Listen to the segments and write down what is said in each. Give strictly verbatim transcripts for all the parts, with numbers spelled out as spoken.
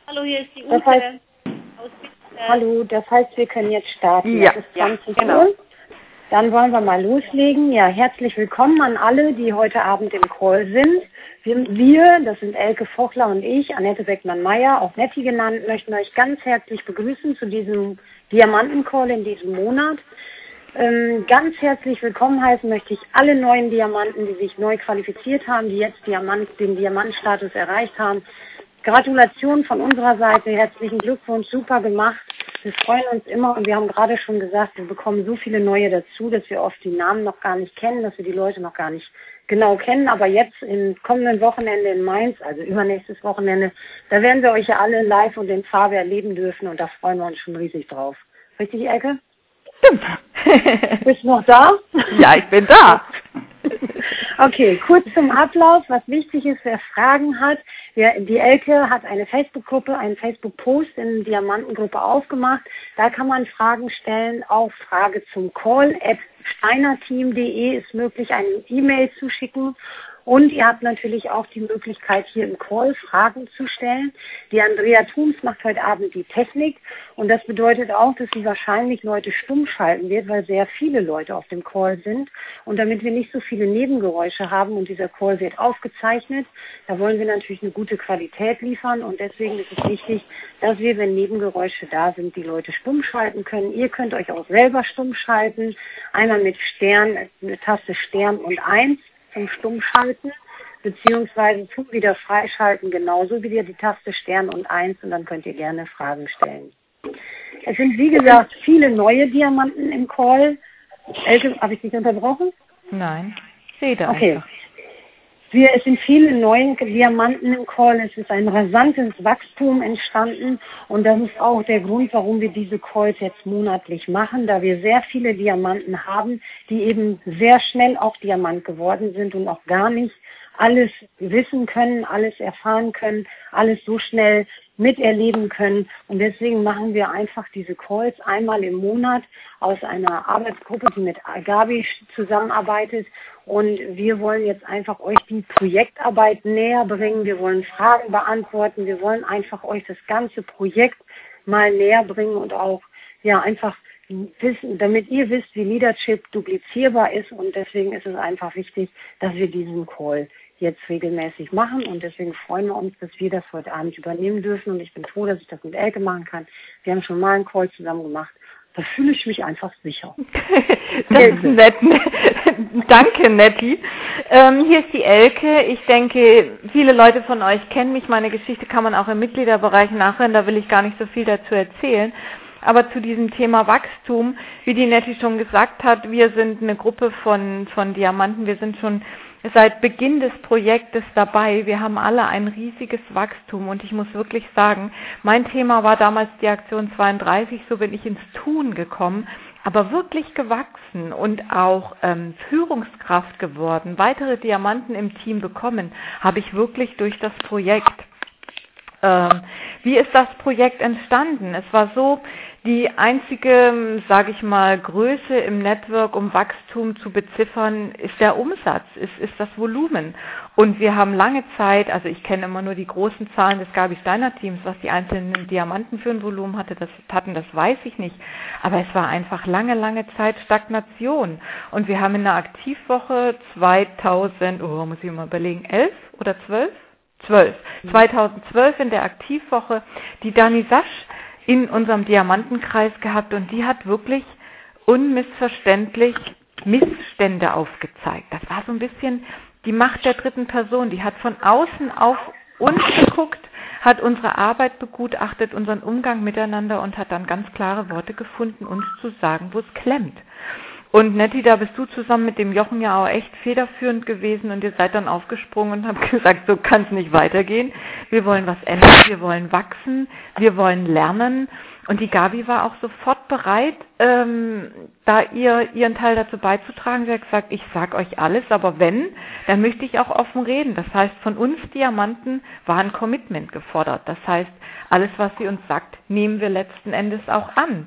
Hallo, hier ist die Das Ute heißt, aus Bielefeld. hallo, das heißt, wir können jetzt starten. Ja, Es ist ja, zwanzig genau. Uhr. Dann wollen wir mal loslegen. Ja, herzlich willkommen an alle, die heute Abend im Call sind. Wir, wir das sind Elke Vochler und ich, Annette Beckmann-Meyer, auch Netti genannt, möchten euch ganz herzlich begrüßen zu diesem Diamanten-Call in diesem Monat. Ähm, ganz herzlich willkommen heißen möchte ich alle neuen Diamanten, die sich neu qualifiziert haben, die jetzt Diamant, den Diamantenstatus erreicht haben. Gratulation von unserer Seite, herzlichen Glückwunsch, super gemacht. Wir freuen uns immer und wir haben gerade schon gesagt, wir bekommen so viele neue dazu, dass wir oft die Namen noch gar nicht kennen, dass wir die Leute noch gar nicht genau kennen. Aber jetzt im kommenden Wochenende in Mainz, also übernächstes Wochenende, da werden wir euch ja alle live und in Farbe erleben dürfen und da freuen wir uns schon riesig drauf. Richtig, Elke? Stimmt. Bist du noch da? Ja, ich bin da. Okay, kurz zum Ablauf, was wichtig ist, wer Fragen hat. Der, die Elke hat eine Facebook-Gruppe, einen Facebook-Post in der Diamantengruppe aufgemacht. Da kann man Fragen stellen, auch Frage zum Call at steinerteam punkt de ist möglich, eine E-Mail zu schicken. Und ihr habt natürlich auch die Möglichkeit, hier im Call Fragen zu stellen. Die Andrea Thums macht heute Abend die Technik. Und das bedeutet auch, dass sie wahrscheinlich Leute stumm schalten wird, weil sehr viele Leute auf dem Call sind. Und damit wir nicht so viele Nebengeräusche haben und dieser Call wird aufgezeichnet, da wollen wir natürlich eine gute Qualität liefern. Und deswegen ist es wichtig, dass wir, wenn Nebengeräusche da sind, die Leute stumm schalten können. Ihr könnt euch auch selber stumm schalten. Einmal mit Stern, eine Taste Stern und eins. Zum Stummschalten, beziehungsweise zum wieder freischalten, genauso wie ihr die Taste Stern und eins und dann könnt ihr gerne Fragen stellen. Es sind, wie gesagt, viele neue Diamanten im Call. Elke, habe ich dich unterbrochen? Nein, rede Okay. einfach. Wir, es sind viele neue Diamanten im Call. Es ist ein rasantes Wachstum entstanden und das ist auch der Grund, warum wir diese Calls jetzt monatlich machen, da wir sehr viele Diamanten haben, die eben sehr schnell auch Diamant geworden sind und auch gar nicht alles wissen können, alles erfahren können, alles so schnell miterleben können. Und deswegen machen wir einfach diese Calls einmal im Monat aus einer Arbeitsgruppe, die mit Gabi zusammenarbeitet. Und wir wollen jetzt einfach euch die Projektarbeit näher bringen. Wir wollen Fragen beantworten. Wir wollen einfach euch das ganze Projekt mal näher bringen und auch ja einfach wissen, damit ihr wisst, wie Leadership duplizierbar ist. Und deswegen ist es einfach wichtig, dass wir diesen Call jetzt regelmäßig machen und deswegen freuen wir uns, dass wir das heute Abend übernehmen dürfen und ich bin froh, dass ich das mit Elke machen kann. Wir haben schon mal einen Call zusammen gemacht. Da fühle ich mich einfach sicher. Das ist nett. Danke, Netti. Ähm, hier ist die Elke. Ich denke, viele Leute von euch kennen mich. Meine Geschichte kann man auch im Mitgliederbereich nachhören. Da will ich gar nicht so viel dazu erzählen. Aber zu diesem Thema Wachstum, wie die Netti schon gesagt hat, wir sind eine Gruppe von, von Diamanten. Wir sind schon seit Beginn des Projektes dabei. Wir haben alle ein riesiges Wachstum und ich muss wirklich sagen, mein Thema war damals die Aktion zweiunddreißig, so bin ich ins Tun gekommen, aber wirklich gewachsen und auch ähm, Führungskraft geworden, weitere Diamanten im Team bekommen, habe ich wirklich durch das Projekt. Ähm, wie ist das Projekt entstanden? Es war so, die einzige, sage ich mal, Größe im Network, um Wachstum zu beziffern, ist der Umsatz, ist, ist das Volumen. Und wir haben lange Zeit, also ich kenne immer nur die großen Zahlen des Gabi Steiner Teams, was die einzelnen Diamanten für ein Volumen hatte, das hatten, das weiß ich nicht. Aber es war einfach lange, lange Zeit Stagnation. Und wir haben in der Aktivwoche zweitausend, oh, muss ich mal überlegen, elf oder zwölf? zwölf. zweitausendzwölf in der Aktivwoche die Dani Sasch in unserem Diamantenkreis gehabt und die hat wirklich unmissverständlich Missstände aufgezeigt. Das war so ein bisschen die Macht der dritten Person. Die hat von außen auf uns geguckt, hat unsere Arbeit begutachtet, unseren Umgang miteinander und hat dann ganz klare Worte gefunden, uns zu sagen, wo es klemmt. Und Netti, da bist du zusammen mit dem Jochen ja auch echt federführend gewesen und ihr seid dann aufgesprungen und habt gesagt, so kann es nicht weitergehen. Wir wollen was ändern, wir wollen wachsen, wir wollen lernen. Und die Gabi war auch sofort bereit, ähm, da ihr ihren Teil dazu beizutragen. Sie hat gesagt, ich sag euch alles, aber wenn, dann möchte ich auch offen reden. Das heißt, von uns Diamanten war ein Commitment gefordert. Das heißt, alles, was sie uns sagt, nehmen wir letzten Endes auch an.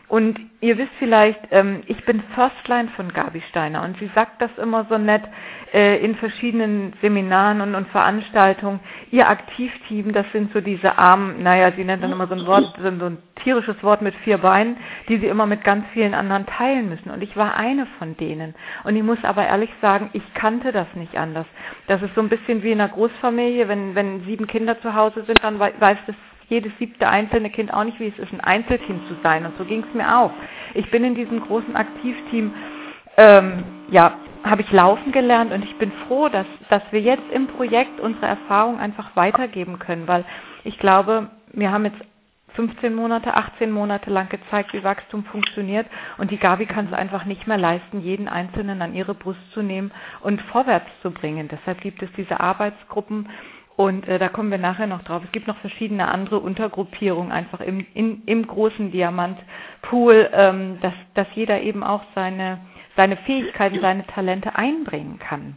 Und ihr wisst vielleicht, ähm, ich bin Firstline von Gabi Steiner und sie sagt das immer so nett äh, in verschiedenen Seminaren und, und Veranstaltungen. Ihr Aktivteam, das sind so diese armen, naja, sie nennt dann immer so ein Wort, so ein, so ein tierisches Wort mit vier Beinen, die sie immer mit ganz vielen anderen teilen müssen. Und ich war eine von denen. Und ich muss aber ehrlich sagen, ich kannte das nicht anders. Das ist so ein bisschen wie in einer Großfamilie, wenn, wenn sieben Kinder zu Hause sind, dann weiß das jedes siebte einzelne Kind auch nicht, wie es ist, ein Einzelkind zu sein. Und so ging es mir auch. Ich bin in diesem großen Aktivteam, ähm, ja, habe ich laufen gelernt und ich bin froh, dass, dass wir jetzt im Projekt unsere Erfahrung einfach weitergeben können, weil ich glaube, wir haben jetzt fünfzehn Monate, achtzehn Monate lang gezeigt, wie Wachstum funktioniert und die Gabi kann es einfach nicht mehr leisten, jeden Einzelnen an ihre Brust zu nehmen und vorwärts zu bringen. Deshalb gibt es diese Arbeitsgruppen. Und äh, da kommen wir nachher noch drauf. Es gibt noch verschiedene andere Untergruppierungen einfach im, in, im großen Diamantpool, ähm, dass, dass jeder eben auch seine, seine Fähigkeiten, seine Talente einbringen kann.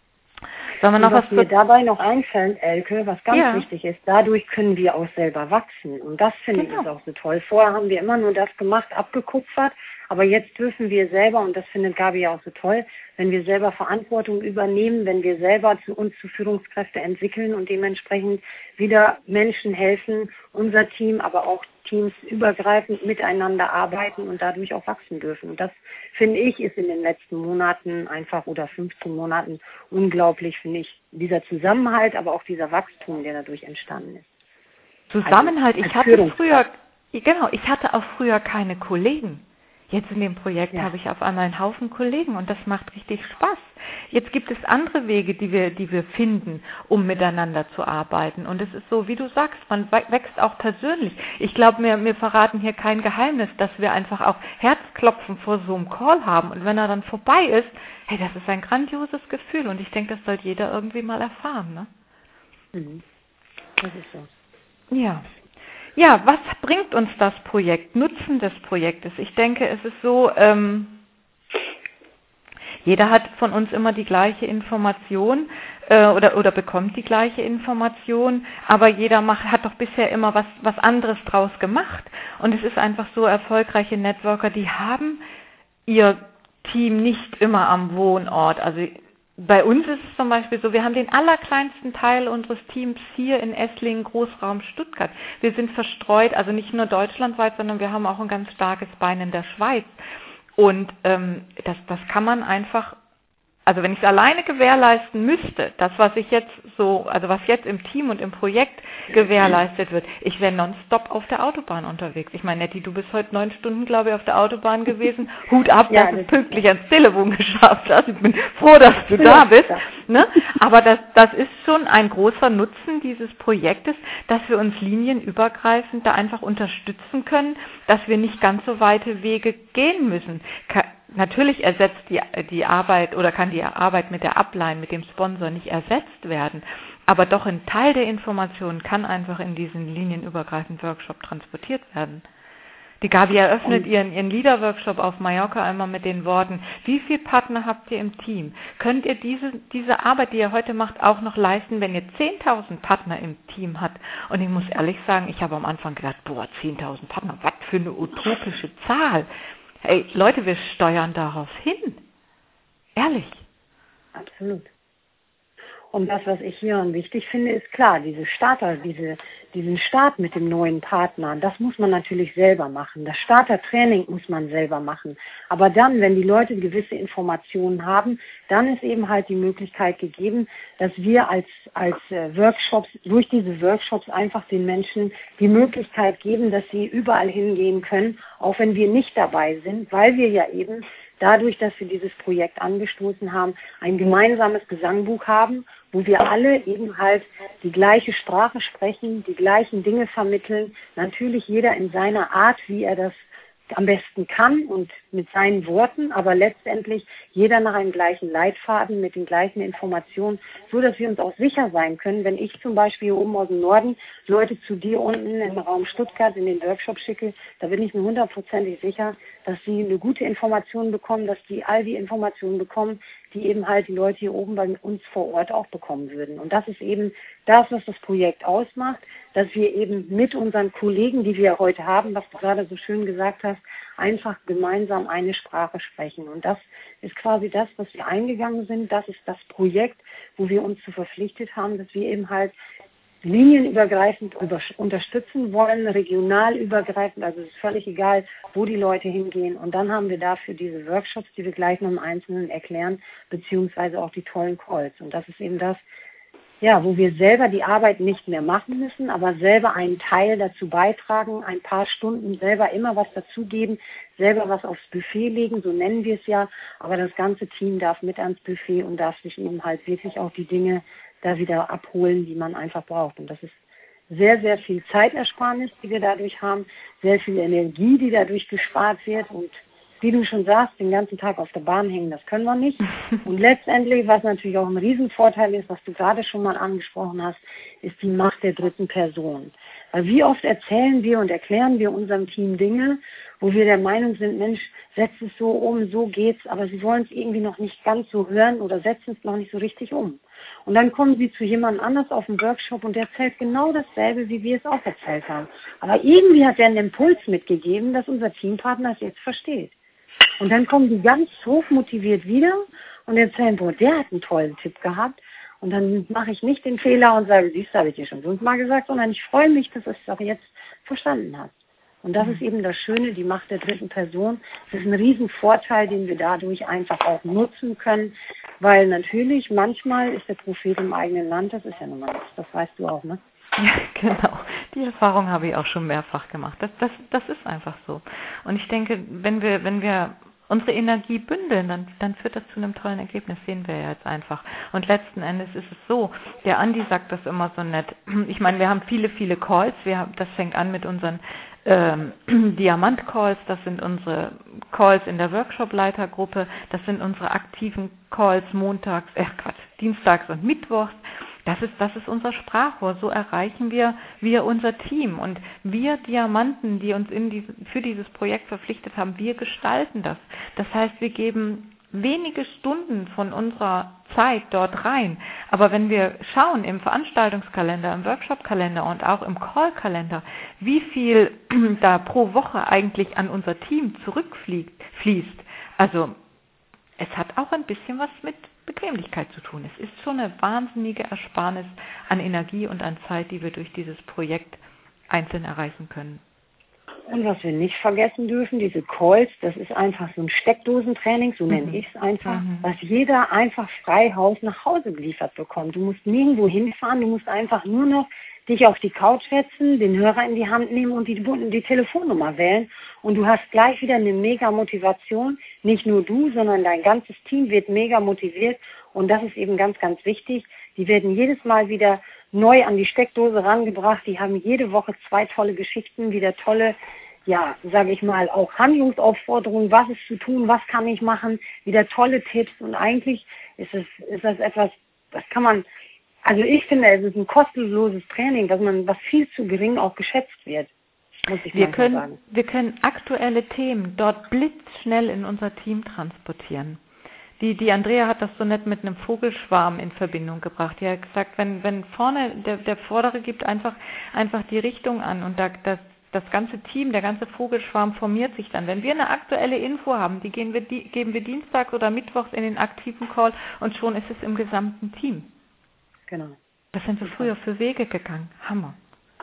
Sollen wir noch was was mir dabei noch einfällt, Elke, was ganz ja. wichtig ist, dadurch können wir auch selber wachsen. Und das finde Genau. ich ist auch so toll. Vorher haben wir immer nur das gemacht, abgekupfert, aber jetzt dürfen wir selber, und das findet Gabi ja auch so toll, wenn wir selber Verantwortung übernehmen, wenn wir selber zu uns zu Führungskräfte entwickeln und dementsprechend wieder Menschen helfen, unser Team, aber auch Teams übergreifend miteinander arbeiten und dadurch auch wachsen dürfen. Und das, finde ich, ist in den letzten Monaten einfach oder fünfzehn Monaten unglaublich, finde ich, dieser Zusammenhalt, aber auch dieser Wachstum, der dadurch entstanden ist. Zusammenhalt. Also, ich hatte früher, genau, ich hatte auch früher keine Kollegen. Jetzt in dem Projekt ja. habe ich auf einmal einen Haufen Kollegen und das macht richtig Spaß. Jetzt gibt es andere Wege, die wir, die wir finden, um miteinander zu arbeiten. Und es ist so, wie du sagst, man wächst auch persönlich. Ich glaube, wir, wir verraten hier kein Geheimnis, dass wir einfach auch Herzklopfen vor so einem Call haben. Und wenn er dann vorbei ist, hey, das ist ein grandioses Gefühl. Und ich denke, das sollte jeder irgendwie mal erfahren. Ne? Mhm. Das ist so. Ja. Ja, was bringt uns das Projekt, Nutzen des Projektes? Ich denke, es ist so, ähm, jeder hat von uns immer die gleiche Information äh, oder, oder bekommt die gleiche Information, aber jeder macht, hat doch bisher immer was, was anderes draus gemacht. Und es ist einfach so, erfolgreiche Networker, die haben ihr Team nicht immer am Wohnort. Also bei uns ist es zum Beispiel so, wir haben den allerkleinsten Teil unseres Teams hier in Esslingen, Großraum Stuttgart. Wir sind verstreut, also nicht nur deutschlandweit, sondern wir haben auch ein ganz starkes Bein in der Schweiz. Und ähm, das, das kann man einfach, also wenn ich es alleine gewährleisten müsste, das, was ich jetzt so, also was jetzt im Team und im Projekt gewährleistet wird, ich wäre nonstop auf der Autobahn unterwegs. Ich meine, Nettie, du bist heute neun Stunden, glaube ich, auf der Autobahn gewesen. Hut ab, ja, dass du es pünktlich ans Telefon geschafft hast. Ich bin froh, dass du da bist. Ne? Aber das, das ist schon ein großer Nutzen dieses Projektes, dass wir uns linienübergreifend da einfach unterstützen können, dass wir nicht ganz so weite Wege gehen müssen. Natürlich ersetzt die, die Arbeit oder kann die Arbeit mit der Upline, mit dem Sponsor nicht ersetzt werden, aber doch ein Teil der Informationen kann einfach in diesen linienübergreifenden Workshop transportiert werden. Die Gabi eröffnet ihren, ihren Leader-Workshop auf Mallorca einmal mit den Worten, wie viele Partner habt ihr im Team? Könnt ihr diese, diese Arbeit, die ihr heute macht, auch noch leisten, wenn ihr zehntausend Partner im Team habt? Und ich muss ehrlich sagen, ich habe am Anfang gedacht, boah, zehntausend Partner, was für eine utopische Zahl. Hey, Leute, wir steuern darauf hin. Ehrlich. Absolut. Und das, was ich hier wichtig finde, ist klar, diese Starter, diese, diesen Start mit dem neuen Partner, das muss man natürlich selber machen. Das Startertraining muss man selber machen. Aber dann, wenn die Leute gewisse Informationen haben, dann ist eben halt die Möglichkeit gegeben, dass wir als, als Workshops, durch diese Workshops einfach den Menschen die Möglichkeit geben, dass sie überall hingehen können, auch wenn wir nicht dabei sind, weil wir ja eben dadurch, dass wir dieses Projekt angestoßen haben, ein gemeinsames Gesangbuch haben, wo wir alle eben halt die gleiche Sprache sprechen, die gleichen Dinge vermitteln, natürlich jeder in seiner Art, wie er das am besten kann und mit seinen Worten, aber letztendlich jeder nach einem gleichen Leitfaden mit den gleichen Informationen, so dass wir uns auch sicher sein können, wenn ich zum Beispiel hier oben aus dem Norden Leute zu dir unten im Raum Stuttgart in den Workshop schicke, da bin ich mir hundertprozentig sicher, dass sie eine gute Information bekommen, dass die all die Informationen bekommen, die eben halt die Leute hier oben bei uns vor Ort auch bekommen würden. Und das ist eben das, was das Projekt ausmacht, dass wir eben mit unseren Kollegen, die wir heute haben, was du gerade so schön gesagt hast, einfach gemeinsam eine Sprache sprechen. Und das ist quasi das, was wir eingegangen sind. Das ist das Projekt, wo wir uns zu verpflichtet haben, dass wir eben halt linienübergreifend unterstützen wollen, regionalübergreifend, also es ist völlig egal, wo die Leute hingehen. Und dann haben wir dafür diese Workshops, die wir gleich noch im Einzelnen erklären, beziehungsweise auch die tollen Calls. Und das ist eben das, ja, wo wir selber die Arbeit nicht mehr machen müssen, aber selber einen Teil dazu beitragen, ein paar Stunden selber immer was dazugeben, selber was aufs Buffet legen, so nennen wir es ja. Aber das ganze Team darf mit ans Buffet und darf sich eben halt wirklich auch die Dinge da wieder abholen, die man einfach braucht. Und das ist sehr, sehr viel Zeitersparnis, die wir dadurch haben, sehr viel Energie, die dadurch gespart wird. Und wie du schon sagst, den ganzen Tag auf der Bahn hängen, das können wir nicht. Und letztendlich, was natürlich auch ein Riesenvorteil ist, was du gerade schon mal angesprochen hast, ist die Macht der dritten Person. Weil wie oft erzählen wir und erklären wir unserem Team Dinge, wo wir der Meinung sind, Mensch, setz es so um, so geht's, aber sie wollen es irgendwie noch nicht ganz so hören oder setzen es noch nicht so richtig um. Und dann kommen sie zu jemand anders auf den Workshop und der erzählt genau dasselbe, wie wir es auch erzählt haben. Aber irgendwie hat er einen Impuls mitgegeben, dass unser Teampartner es jetzt versteht. Und dann kommen die ganz hochmotiviert wieder und erzählen, boah, der hat einen tollen Tipp gehabt. Und dann mache ich nicht den Fehler und sage, dies habe ich dir schon fünfmal gesagt, sondern ich freue mich, dass du es auch jetzt verstanden hast. Und das ist eben das Schöne, die Macht der dritten Person. Das ist ein Riesenvorteil, den wir dadurch einfach auch nutzen können, weil natürlich manchmal ist der Prophet im eigenen Land, das ist ja nun mal nichts, das weißt du auch, ne? Ja, genau. Die Erfahrung habe ich auch schon mehrfach gemacht. Das, das, das ist einfach so. Und ich denke, wenn wir, wenn wir unsere Energie bündeln, dann, dann führt das zu einem tollen Ergebnis, sehen wir ja jetzt einfach. Und letzten Endes ist es so, der Andi sagt das immer so nett. Ich meine, wir haben viele, viele Calls. Wir haben, das fängt an mit unseren ähm, Diamant-Calls, das sind unsere Calls in der Workshop-Leitergruppe, das sind unsere aktiven Calls montags, äh Quatsch, dienstags und mittwochs. Das ist, das ist unser Sprachrohr. So erreichen wir, wir unser Team. Und wir Diamanten, die uns in diesen, für dieses Projekt verpflichtet haben, wir gestalten das. Das heißt, wir geben wenige Stunden von unserer Zeit dort rein. Aber wenn wir schauen im Veranstaltungskalender, im Workshop-Kalender und auch im Call-Kalender, wie viel da pro Woche eigentlich an unser Team zurückfließt, also es hat auch ein bisschen was mit Bequemlichkeit zu tun. Es ist schon eine wahnsinnige Ersparnis an Energie und an Zeit, die wir durch dieses Projekt einzeln erreichen können. Und was wir nicht vergessen dürfen, diese Calls, das ist einfach so ein Steckdosentraining, so nenne mhm. ich es einfach, mhm. was jeder einfach frei Haus nach Hause geliefert bekommt. Du musst nirgendwo hinfahren, du musst einfach nur noch dich auf die Couch setzen, den Hörer in die Hand nehmen und die, die Telefonnummer wählen. Und du hast gleich wieder eine mega Motivation. Nicht nur du, sondern dein ganzes Team wird mega motiviert. Und das ist eben ganz, ganz wichtig. Die werden jedes Mal wieder neu an die Steckdose rangebracht. Die haben jede Woche zwei tolle Geschichten, wieder tolle, ja, sage ich mal, auch Handlungsaufforderungen, was ist zu tun, was kann ich machen, wieder tolle Tipps. Und eigentlich ist es, ist das etwas, das kann man, also ich finde, es ist ein kostenloses Training, dass man, was viel zu gering auch geschätzt wird, muss ich wir mal können, sagen. Wir können aktuelle Themen dort blitzschnell in unser Team transportieren. Die, die Andrea hat das so nett mit einem Vogelschwarm in Verbindung gebracht. Die hat gesagt, wenn, wenn vorne der, der Vordere gibt einfach, einfach die Richtung an und da, das, das ganze Team, der ganze Vogelschwarm formiert sich dann. Wenn wir eine aktuelle Info haben, die geben wir, die geben wir dienstags oder mittwochs in den aktiven Call und schon ist es im gesamten Team. Genau. Was sind wir früher für Wege gegangen? Hammer.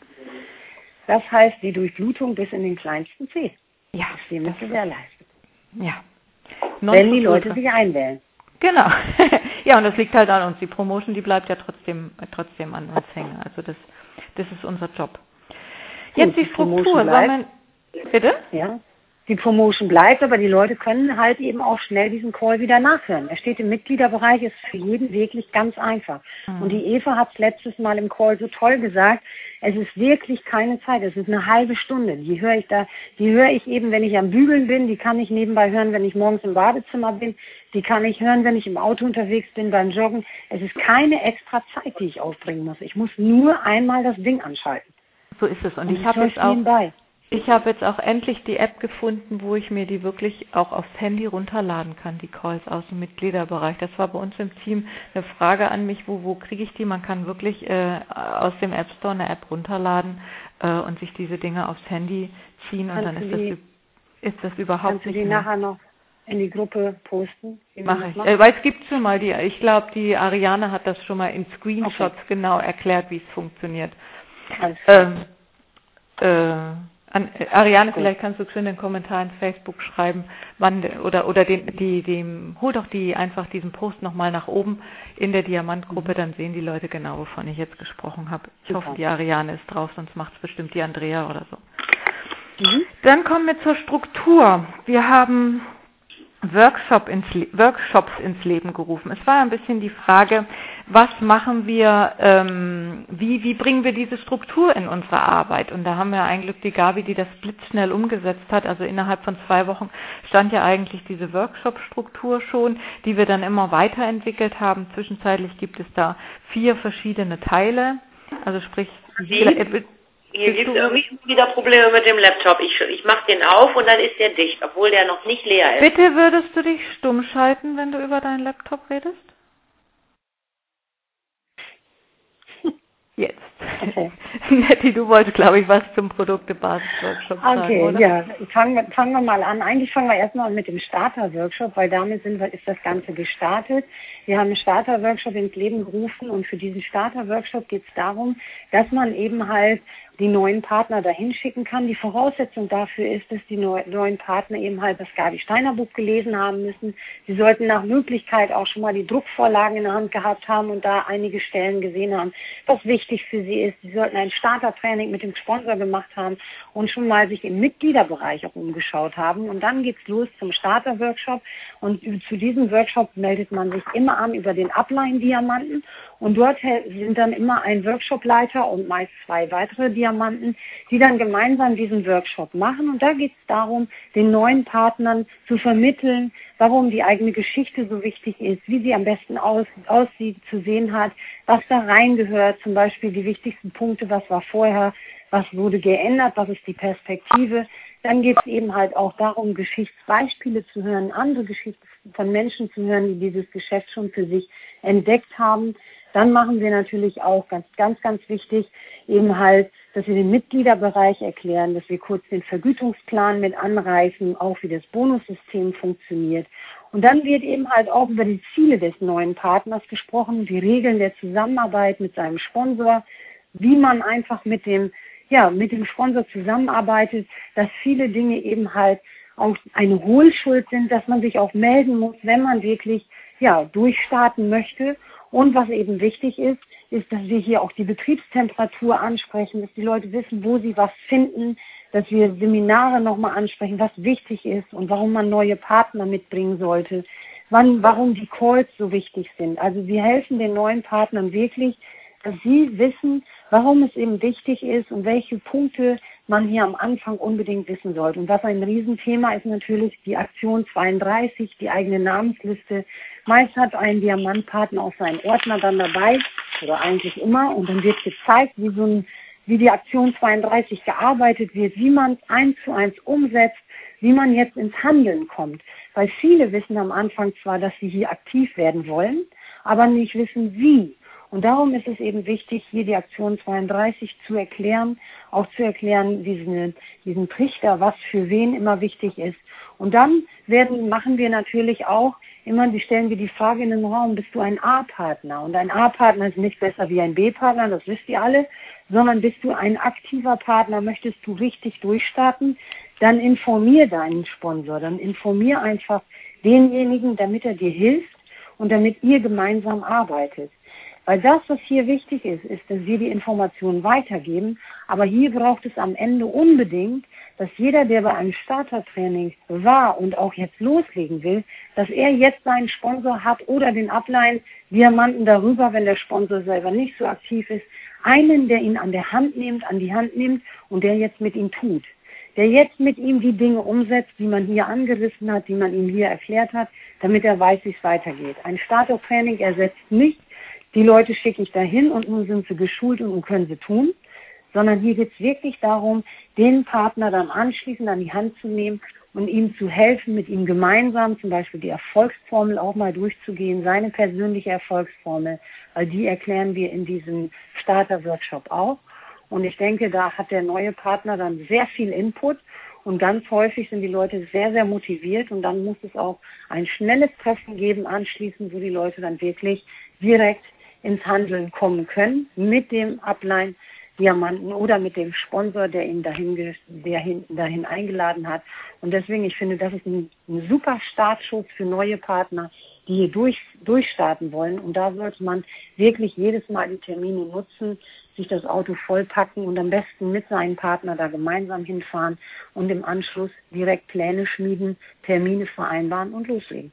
Das heißt, die Durchblutung bis in den kleinsten Zeh. Ja. Das ist hiermit gewährleistet. Ja. Wenn die Leute sich einwählen. Genau. Ja, und das liegt halt an uns. Die Promotion, die bleibt ja trotzdem, trotzdem an uns hängen. Also das, das ist unser Job. Jetzt die, die Struktur. Man, bitte? Ja. Die Promotion bleibt, aber die Leute können halt eben auch schnell diesen Call wieder nachhören. Er steht im Mitgliederbereich, ist für jeden wirklich ganz einfach. Mhm. Und die Eva hat es letztes Mal im Call so toll gesagt, es ist wirklich keine Zeit, es ist eine halbe Stunde. Die höre ich da, die höre ich eben, wenn ich am Bügeln bin, die kann ich nebenbei hören, wenn ich morgens im Badezimmer bin, die kann ich hören, wenn ich im Auto unterwegs bin, beim Joggen. Es ist keine extra Zeit, die ich aufbringen muss. Ich muss nur einmal das Ding anschalten. So ist es. Und, Und ich habe es auch... Nebenbei. Ich habe jetzt auch endlich die App gefunden, wo ich mir die wirklich auch aufs Handy runterladen kann, die Calls aus dem Mitgliederbereich. Das war bei uns im Team eine Frage an mich, wo, wo kriege ich die? Man kann wirklich äh, aus dem App Store eine App runterladen äh, und sich diese Dinge aufs Handy ziehen und dann ist das, ist das überhaupt nicht mehr. Kannst du die nachher noch in die Gruppe posten? Mache ich. Äh, weil es gibt schon mal die, ich glaube, die Ariane hat das schon mal in Screenshots okay. genau erklärt, wie es funktioniert. Ähm, äh, An, äh, Ariane, Gut. Vielleicht kannst du schön den Kommentar in Facebook schreiben, wann oder oder den die dem hol doch die einfach diesen Post nochmal nach oben in der Diamantgruppe, dann sehen die Leute genau, wovon ich jetzt gesprochen habe. Ich Super. hoffe, die Ariane ist drauf, sonst macht es bestimmt die Andrea oder so. Mhm. Dann kommen wir zur Struktur. Wir haben Workshop ins Workshops ins Leben gerufen. Es war ein bisschen die Frage, was machen wir, ähm, wie, wie bringen wir diese Struktur in unsere Arbeit? Und da haben wir ein Glück die Gabi, die das blitzschnell umgesetzt hat. Also innerhalb von zwei Wochen stand ja eigentlich diese Workshop-Struktur schon, die wir dann immer weiterentwickelt haben. Zwischenzeitlich gibt es da vier verschiedene Teile. Also sprich, Wie? Hier gibt es irgendwie wieder Probleme mit dem Laptop. Ich, ich mache den auf und dann ist der dicht, obwohl der noch nicht leer ist. Bitte würdest du dich stumm schalten, wenn du über deinen Laptop redest? Jetzt. Okay. Nettie, du wolltest, glaube ich, was zum Produktebasis-Workshop sagen, okay, oder? Ja, fangen wir, fangen wir mal an. Eigentlich fangen wir erstmal mit dem Starter-Workshop, weil damit sind wir, ist das Ganze gestartet. Wir haben einen Starter-Workshop ins Leben gerufen und für diesen Starter-Workshop geht es darum, dass man eben halt die neuen Partner dahin schicken kann. Die Voraussetzung dafür ist, dass die neuen Partner eben halt das Gabi Steiner Buch gelesen haben müssen. Sie sollten nach Möglichkeit auch schon mal die Druckvorlagen in der Hand gehabt haben und da einige Stellen gesehen haben, was wichtig für sie ist. Sie sollten ein Starter-Training mit dem Sponsor gemacht haben und schon mal sich im Mitgliederbereich auch umgeschaut haben. Und dann geht's los zum Starter-Workshop. Und zu diesem Workshop meldet man sich immer an über den Upline-Diamanten. Und dort sind dann immer ein Workshop-Leiter und meist zwei weitere Diamanten, die dann gemeinsam diesen Workshop machen. Und da geht es darum, den neuen Partnern zu vermitteln, warum die eigene Geschichte so wichtig ist, wie sie am besten aus, aussieht, zu sehen hat, was da reingehört, zum Beispiel die wichtigsten Punkte, was war vorher, was wurde geändert, was ist die Perspektive. Dann geht es eben halt auch darum, Geschichtsbeispiele zu hören, andere Geschichten von Menschen zu hören, die dieses Geschäft schon für sich entdeckt haben. Dann machen wir natürlich auch ganz, ganz, ganz wichtig eben halt, dass wir den Mitgliederbereich erklären, dass wir kurz den Vergütungsplan mit anreißen, auch wie das Bonussystem funktioniert. Und dann wird eben halt auch über die Ziele des neuen Partners gesprochen, die Regeln der Zusammenarbeit mit seinem Sponsor, wie man einfach mit dem, ja, mit dem Sponsor zusammenarbeitet, dass viele Dinge eben halt auch eine Hohlschuld sind, dass man sich auch melden muss, wenn man wirklich, ja, durchstarten möchte. Und was eben wichtig ist, ist, dass wir hier auch die Betriebstemperatur ansprechen, dass die Leute wissen, wo sie was finden, dass wir Seminare nochmal ansprechen, was wichtig ist und warum man neue Partner mitbringen sollte, wann, warum die Calls so wichtig sind. Also wir helfen den neuen Partnern wirklich, dass sie wissen, warum es eben wichtig ist und welche Punkte man hier am Anfang unbedingt wissen sollte. Und was ein Riesenthema ist natürlich die Aktion zweiunddreißig, die eigene Namensliste. Meist hat ein Diamantpartner auch seinen Ordner dann dabei, oder eigentlich immer, und dann wird gezeigt, wie so ein, wie die Aktion zweiunddreißig gearbeitet wird, wie man es eins zu eins umsetzt, wie man jetzt ins Handeln kommt. Weil viele wissen am Anfang zwar, dass sie hier aktiv werden wollen, aber nicht wissen, wie. Und darum ist es eben wichtig, hier die Aktion zweiunddreißig zu erklären, auch zu erklären, diesen, diesen Trichter, was für wen immer wichtig ist. Und dann werden, machen wir natürlich auch immer, die stellen wir die Frage in den Raum, bist du ein A-Partner? Und ein A-Partner ist nicht besser wie ein B-Partner, das wisst ihr alle, sondern bist du ein aktiver Partner, möchtest du richtig durchstarten, dann informier deinen Sponsor, dann informier einfach denjenigen, damit er dir hilft und damit ihr gemeinsam arbeitet. Weil das, was hier wichtig ist, ist, dass wir die Informationen weitergeben. Aber hier braucht es am Ende unbedingt, dass jeder, der bei einem Startertraining war und auch jetzt loslegen will, dass er jetzt seinen Sponsor hat oder den Upline-Diamanten darüber, wenn der Sponsor selber nicht so aktiv ist, einen, der ihn an der Hand nimmt, an die Hand nimmt und der jetzt mit ihm tut. Der jetzt mit ihm die Dinge umsetzt, die man hier angerissen hat, die man ihm hier erklärt hat, damit er weiß, wie es weitergeht. Ein Startertraining ersetzt nicht, die Leute schicke ich dahin und nun sind sie geschult und nun können sie tun, sondern hier geht es wirklich darum, den Partner dann anschließend an die Hand zu nehmen und ihm zu helfen, mit ihm gemeinsam zum Beispiel die Erfolgsformel auch mal durchzugehen, seine persönliche Erfolgsformel, weil die erklären wir in diesem Starter-Workshop auch. Und ich denke, da hat der neue Partner dann sehr viel Input und ganz häufig sind die Leute sehr, sehr motiviert und dann muss es auch ein schnelles Treffen geben anschließend, wo die Leute dann wirklich direkt ins Handeln kommen können mit dem Upline Diamanten oder mit dem Sponsor, der ihn dahin, der hin, dahin eingeladen hat. Und deswegen, ich finde, das ist ein, ein super Startschuss für neue Partner, die hier durch, durchstarten wollen. Und da sollte man wirklich jedes Mal die Termine nutzen, sich das Auto vollpacken und am besten mit seinem Partner da gemeinsam hinfahren und im Anschluss direkt Pläne schmieden, Termine vereinbaren und loslegen.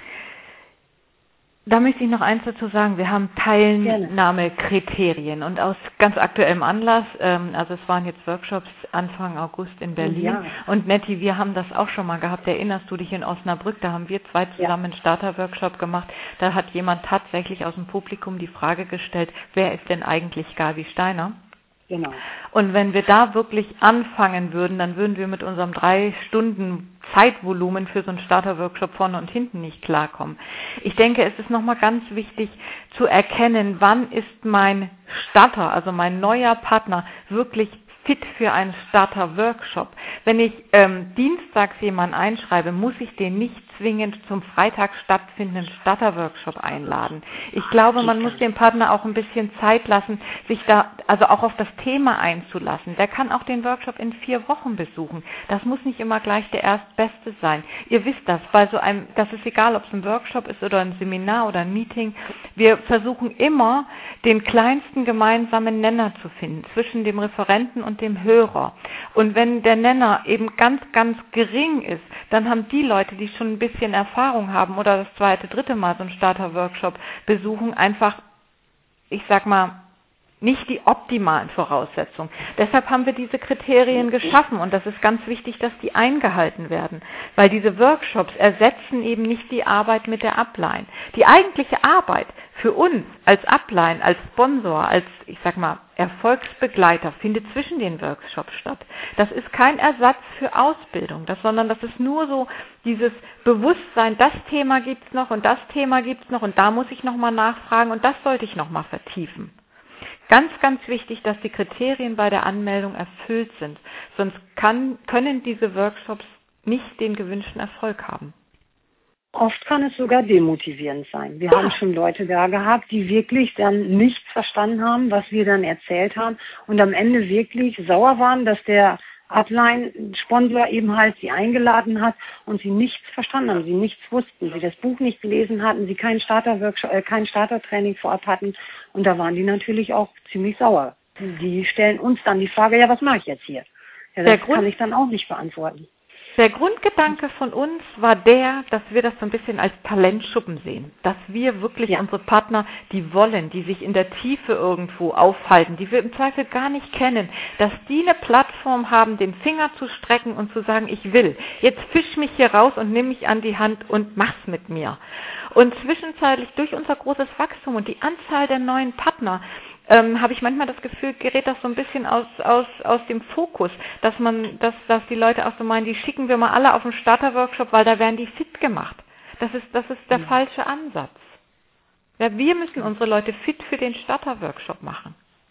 Da möchte ich noch eins dazu sagen. Wir haben Teilnahmekriterien und aus ganz aktuellem Anlass, ähm, also es waren jetzt Workshops Anfang August in Berlin ja. Und Nettie, wir haben das auch schon mal gehabt. Erinnerst du dich in Osnabrück? Da haben wir zwei zusammen ja. einen Starter-Workshop gemacht. Da hat jemand tatsächlich aus dem Publikum die Frage gestellt, wer ist denn eigentlich Gabi Steiner? Genau. Und wenn wir da wirklich anfangen würden, dann würden wir mit unserem drei Stunden Zeitvolumen für so einen Starter-Workshop vorne und hinten nicht klarkommen. Ich denke, es ist nochmal ganz wichtig zu erkennen, wann ist mein Starter, also mein neuer Partner, wirklich fit für einen Starter-Workshop. Wenn ich ähm, dienstags jemanden einschreibe, muss ich den nicht zwingend zum Freitag stattfindenden Starter-Workshop einladen. Ich glaube, man muss dem Partner auch ein bisschen Zeit lassen, sich da also auch auf das Thema einzulassen. Der kann auch den Workshop in vier Wochen besuchen. Das muss nicht immer gleich der Erstbeste sein. Ihr wisst das, bei so einem, das ist egal, ob es ein Workshop ist oder ein Seminar oder ein Meeting. Wir versuchen immer, den kleinsten gemeinsamen Nenner zu finden zwischen dem Referenten und dem Hörer. Und wenn der Nenner eben ganz, ganz gering ist, dann haben die Leute, die schon ein bisschen Erfahrung haben oder das zweite, dritte Mal so einen Starter-Workshop besuchen, einfach, ich sag mal, nicht die optimalen Voraussetzungen. Deshalb haben wir diese Kriterien geschaffen und das ist ganz wichtig, dass die eingehalten werden, weil diese Workshops ersetzen eben nicht die Arbeit mit der Upline. Die eigentliche Arbeit für uns als Upline, als Sponsor, als, ich sag mal, Erfolgsbegleiter findet zwischen den Workshops statt. Das ist kein Ersatz für Ausbildung, das, sondern das ist nur so dieses Bewusstsein, das Thema gibt's noch und das Thema gibt's noch und da muss ich nochmal nachfragen und das sollte ich nochmal vertiefen. Ganz, ganz wichtig, dass die Kriterien bei der Anmeldung erfüllt sind, sonst kann, können diese Workshops nicht den gewünschten Erfolg haben. Oft kann es sogar demotivierend sein. Wir ja. haben schon Leute da gehabt, die wirklich dann nichts verstanden haben, was wir dann erzählt haben und am Ende wirklich sauer waren, dass der Upline-Sponsor eben halt sie eingeladen hat und sie nichts verstanden haben, sie nichts wussten, sie das Buch nicht gelesen hatten, sie kein Starter-Workshop, äh, kein Starter-Training vorab hatten und da waren die natürlich auch ziemlich sauer. Die stellen uns dann die Frage, ja, was mache ich jetzt hier? Ja, das kann ich dann auch nicht beantworten. Der Grundgedanke von uns war der, dass wir das so ein bisschen als Talentschuppen sehen. Dass wir wirklich ja. unsere Partner, die wollen, die sich in der Tiefe irgendwo aufhalten, die wir im Zweifel gar nicht kennen, dass die eine Plattform haben, den Finger zu strecken und zu sagen, ich will. Jetzt fisch mich hier raus und nimm mich an die Hand und mach's mit mir. Und zwischenzeitlich durch unser großes Wachstum und die Anzahl der neuen Partner, Ähm, habe ich manchmal das Gefühl, gerät das so ein bisschen aus, aus, aus dem Fokus, dass man, dass, dass die Leute auch so meinen, die schicken wir mal alle auf einen Starter-Workshop, weil da werden die fit gemacht. Das ist, das ist der mhm. falsche Ansatz. Ja, wir müssen unsere Leute fit für den Starter-Workshop machen.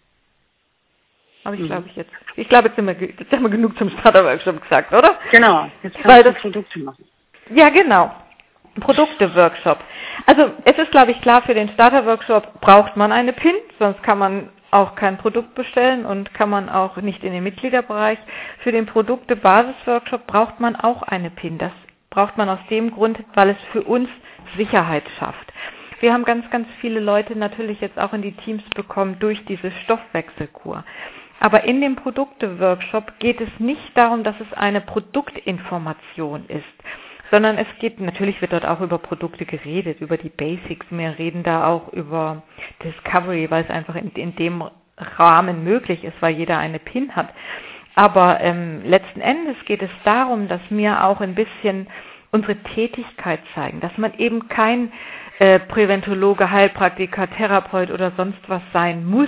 Aber ich mhm. glaube ich jetzt, ich glaube jetzt haben wir, jetzt haben wir genug zum Starter-Workshop gesagt, oder? Genau, jetzt kannst weil du das Produkte machen. Ja, genau. Produkte-Workshop. Also es ist, glaube ich, klar, für den Starter-Workshop braucht man eine P I N, sonst kann man auch kein Produkt bestellen und kann man auch nicht in den Mitgliederbereich. Für den Produkte-Basis-Workshop braucht man auch eine P I N. Das braucht man aus dem Grund, weil es für uns Sicherheit schafft. Wir haben ganz, ganz viele Leute natürlich jetzt auch in die Teams bekommen durch diese Stoffwechselkur. Aber in dem Produkte-Workshop geht es nicht darum, dass es eine Produktinformation ist, sondern es geht, natürlich wird dort auch über Produkte geredet, über die Basics. Wir reden da auch über Discovery, weil es einfach in, in dem Rahmen möglich ist, weil jeder eine P I N hat. Aber ähm, letzten Endes geht es darum, dass wir auch ein bisschen unsere Tätigkeit zeigen, dass man eben kein äh, Präventologe, Heilpraktiker, Therapeut oder sonst was sein muss,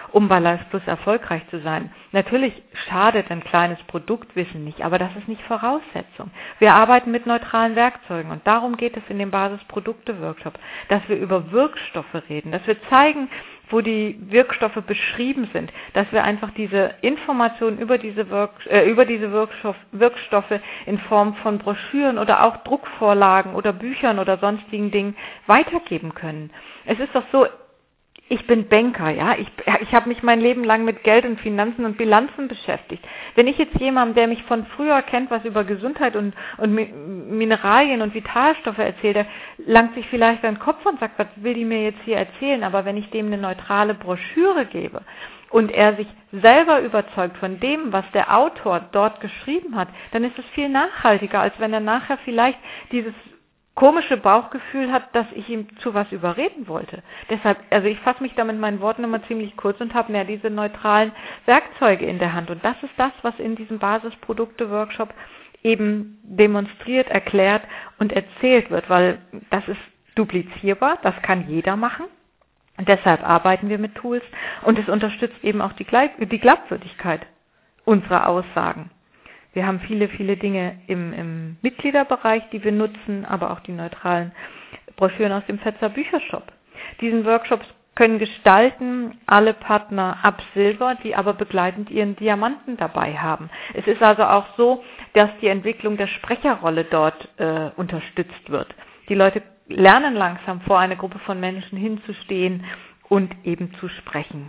um bei Life Plus erfolgreich zu sein. Natürlich schadet ein kleines Produktwissen nicht, aber das ist nicht Voraussetzung. Wir arbeiten mit neutralen Werkzeugen und darum geht es in dem Basisprodukte-Workshop, dass wir über Wirkstoffe reden, dass wir zeigen, wo die Wirkstoffe beschrieben sind, dass wir einfach diese Informationen über diese, Wirk äh, über diese Wirkstoff Wirkstoffe in Form von Broschüren oder auch Druckvorlagen oder Büchern oder sonstigen Dingen weitergeben können. Es ist doch so, ich bin Banker, ja, ich, ich habe mich mein Leben lang mit Geld und Finanzen und Bilanzen beschäftigt. Wenn ich jetzt jemandem, der mich von früher kennt, was über Gesundheit und, und Mineralien und Vitalstoffe erzählt, der langt sich vielleicht an den Kopf und sagt, was will die mir jetzt hier erzählen? Aber wenn ich dem eine neutrale Broschüre gebe und er sich selber überzeugt von dem, was der Autor dort geschrieben hat, dann ist es viel nachhaltiger, als wenn er nachher vielleicht dieses komische Bauchgefühl hat, dass ich ihm zu was überreden wollte. Deshalb, also ich fasse mich da mit meinen Worten immer ziemlich kurz und habe mehr diese neutralen Werkzeuge in der Hand. Und das ist das, was in diesem Basisprodukte-Workshop eben demonstriert, erklärt und erzählt wird, weil das ist duplizierbar, das kann jeder machen. Und deshalb arbeiten wir mit Tools und es unterstützt eben auch die, die Glaubwürdigkeit unserer Aussagen. Wir haben viele, viele Dinge im, im Mitgliederbereich, die wir nutzen, aber auch die neutralen Broschüren aus dem Fetzer Büchershop. Diesen Workshops können gestalten alle Partner ab Silber, die aber begleitend ihren Diamanten dabei haben. Es ist also auch so, dass die Entwicklung der Sprecherrolle dort äh, unterstützt wird. Die Leute lernen langsam vor eine Gruppe von Menschen hinzustehen und eben zu sprechen.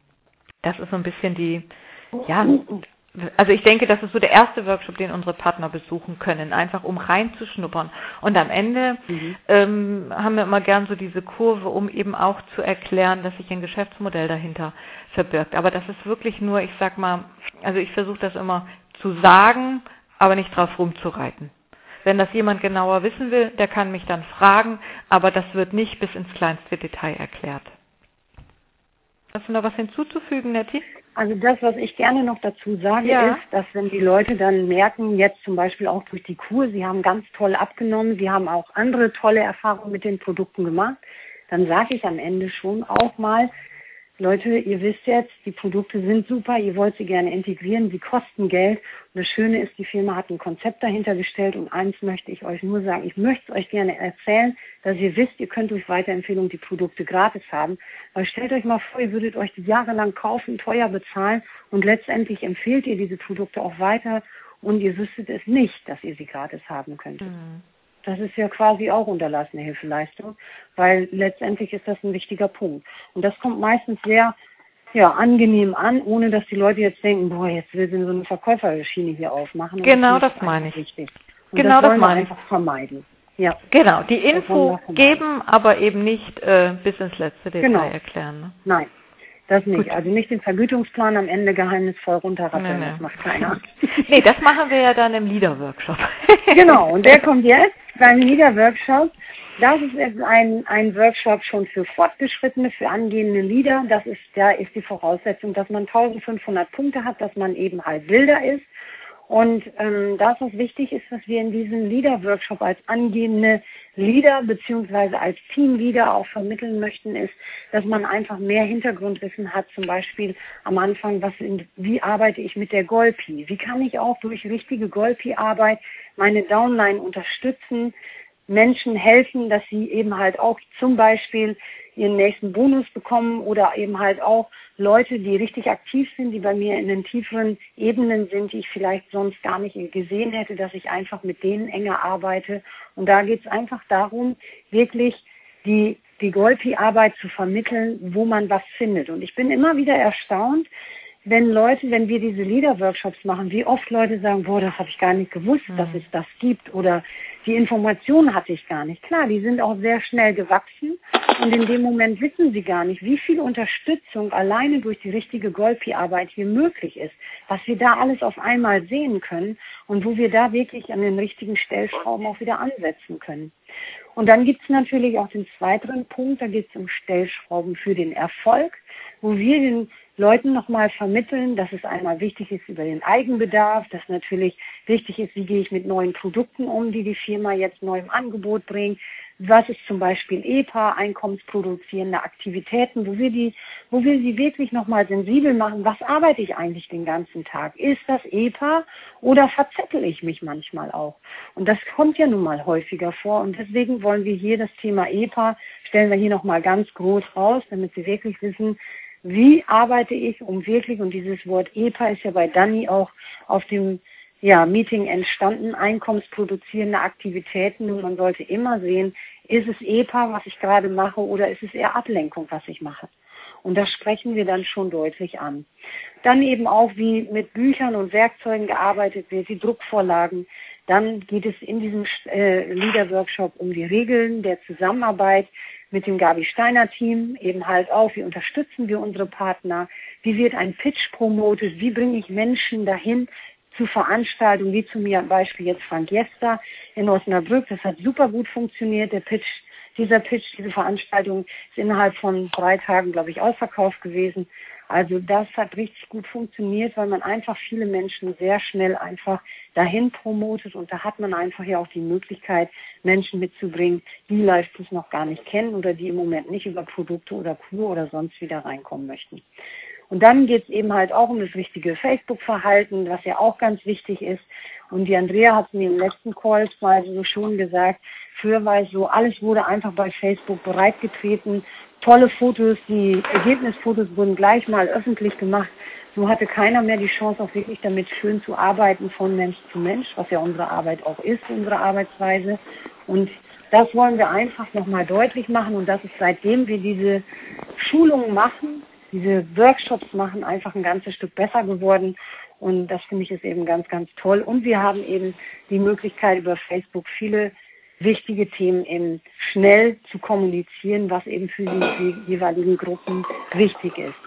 Das ist so ein bisschen die, ja, also ich denke, das ist so der erste Workshop, den unsere Partner besuchen können, einfach um reinzuschnuppern. Und am Ende mhm. ähm, haben wir immer gern so diese Kurve, um eben auch zu erklären, dass sich ein Geschäftsmodell dahinter verbirgt. Aber das ist wirklich nur, ich sag mal, also ich versuche das immer zu sagen, aber nicht drauf rumzureiten. Wenn das jemand genauer wissen will, der kann mich dann fragen, aber das wird nicht bis ins kleinste Detail erklärt. Hast du noch was hinzuzufügen, Nettie? Also das, was ich gerne noch dazu sage, ja. ist, dass wenn die Leute dann merken, jetzt zum Beispiel auch durch die Kur, sie haben ganz toll abgenommen, sie haben auch andere tolle Erfahrungen mit den Produkten gemacht, dann sage ich am Ende schon auch mal, Leute, ihr wisst jetzt, die Produkte sind super, ihr wollt sie gerne integrieren, sie kosten Geld. Und das Schöne ist, die Firma hat ein Konzept dahinter gestellt und eins möchte ich euch nur sagen, ich möchte es euch gerne erzählen, dass ihr wisst, ihr könnt durch Weiterempfehlung die Produkte gratis haben. Weil stellt euch mal vor, ihr würdet euch die jahrelang kaufen, teuer bezahlen und letztendlich empfehlt ihr diese Produkte auch weiter und ihr wüsstet es nicht, dass ihr sie gratis haben könntet. Mhm. Das ist ja quasi auch unterlassene Hilfeleistung, weil letztendlich ist das ein wichtiger Punkt. Und das kommt meistens sehr ja, angenehm an, ohne dass die Leute jetzt denken, boah, jetzt will sie so eine Verkäuferschiene hier aufmachen. Genau, das, das meine ich. Wichtig. Und genau, das, das meine ich. einfach vermeiden. Ja. Genau, die Info geben, aber eben nicht äh, bis ins letzte Detail genau. erklären. Ne? Nein. Das nicht. Gut. Also nicht den Vergütungsplan am Ende geheimnisvoll runterrattern, nee, nee. Das macht keiner. Nee, das machen wir ja dann im Leader-Workshop. Genau, und der kommt jetzt beim Leader-Workshop. Das ist jetzt ein, ein Workshop schon für Fortgeschrittene, für angehende Leader. Das ist, da ist die Voraussetzung, dass man eintausendfünfhundert Punkte hat, dass man eben halt Bilder ist. Und ähm, das, was wichtig ist, was wir in diesem Leader-Workshop als angehende Leader beziehungsweise als Teamleader auch vermitteln möchten, ist, dass man einfach mehr Hintergrundwissen hat, zum Beispiel am Anfang, was in, wie arbeite ich mit der Golpi? Wie kann ich auch durch richtige Golpi-Arbeit meine Downline unterstützen, Menschen helfen, dass sie eben halt auch zum Beispiel ihren nächsten Bonus bekommen oder eben halt auch Leute, die richtig aktiv sind, die bei mir in den tieferen Ebenen sind, die ich vielleicht sonst gar nicht gesehen hätte, dass ich einfach mit denen enger arbeite. Und da geht es einfach darum, wirklich die, die Golpi-Arbeit zu vermitteln, wo man was findet. Und ich bin immer wieder erstaunt, wenn Leute, wenn wir diese Leader-Workshops machen, wie oft Leute sagen, boah, das habe ich gar nicht gewusst, mhm. dass es das gibt oder die Information hatte ich gar nicht. Klar, die sind auch sehr schnell gewachsen und in dem Moment wissen sie gar nicht, wie viel Unterstützung alleine durch die richtige Golpi-Arbeit hier möglich ist, was wir da alles auf einmal sehen können und wo wir da wirklich an den richtigen Stellschrauben auch wieder ansetzen können. Und dann gibt es natürlich auch den zweiten Punkt, da geht es um Stellschrauben für den Erfolg, wo wir den Leuten nochmal vermitteln, dass es einmal wichtig ist über den Eigenbedarf, dass natürlich wichtig ist, wie gehe ich mit neuen Produkten um, die die Firma jetzt neu im Angebot bringt, Was ist zum Beispiel E P A, einkommensproduzierende Aktivitäten, wo wir die, wo wir sie wirklich nochmal sensibel machen, was arbeite ich eigentlich den ganzen Tag? Ist das E P A oder verzettel ich mich manchmal auch? Und das kommt ja nun mal häufiger vor und deswegen wollen wir hier das Thema E P A, stellen wir hier nochmal ganz groß raus, damit Sie wirklich wissen, wie arbeite ich, um wirklich, und dieses Wort E P A ist ja bei Dani auch auf dem ja, Meeting entstanden, einkommensproduzierende Aktivitäten. Und man sollte immer sehen, ist es E P A, was ich gerade mache, oder ist es eher Ablenkung, was ich mache? Und das sprechen wir dann schon deutlich an. Dann eben auch, wie mit Büchern und Werkzeugen gearbeitet wird, die Druckvorlagen. Dann geht es in diesem äh, Leader-Workshop um die Regeln der Zusammenarbeit mit dem Gabi Steiner Team, eben halt auch, wie unterstützen wir unsere Partner, wie wird ein Pitch promotet, wie bringe ich Menschen dahin, zu Veranstaltungen, wie zum Beispiel jetzt Frank Jester in Osnabrück. Das hat super gut funktioniert. Der Pitch, dieser Pitch, diese Veranstaltung ist innerhalb von drei Tagen, glaube ich, ausverkauft gewesen. Also das hat richtig gut funktioniert, weil man einfach viele Menschen sehr schnell einfach dahin promotet und da hat man einfach ja auch die Möglichkeit, Menschen mitzubringen, die Live-Plus noch gar nicht kennen oder die im Moment nicht über Produkte oder Kur oder sonst wieder reinkommen möchten. Und dann geht es eben halt auch um das richtige Facebook-Verhalten, was ja auch ganz wichtig ist. Und die Andrea hat mir im letzten Call mal so schon gesagt, früher war es so, alles wurde einfach bei Facebook bereitgetreten. Tolle Fotos, die Ergebnisfotos wurden gleich mal öffentlich gemacht. So hatte keiner mehr die Chance, auch wirklich damit schön zu arbeiten von Mensch zu Mensch, was ja unsere Arbeit auch ist, unsere Arbeitsweise. Und das wollen wir einfach nochmal deutlich machen. Und das ist, seitdem wir diese Schulungen machen, diese Workshops machen, einfach ein ganzes Stück besser geworden. Und das finde ich ist eben ganz, ganz toll. Und wir haben eben die Möglichkeit, über Facebook viele wichtige Themen eben schnell zu kommunizieren, was eben für die, die jeweiligen Gruppen wichtig ist.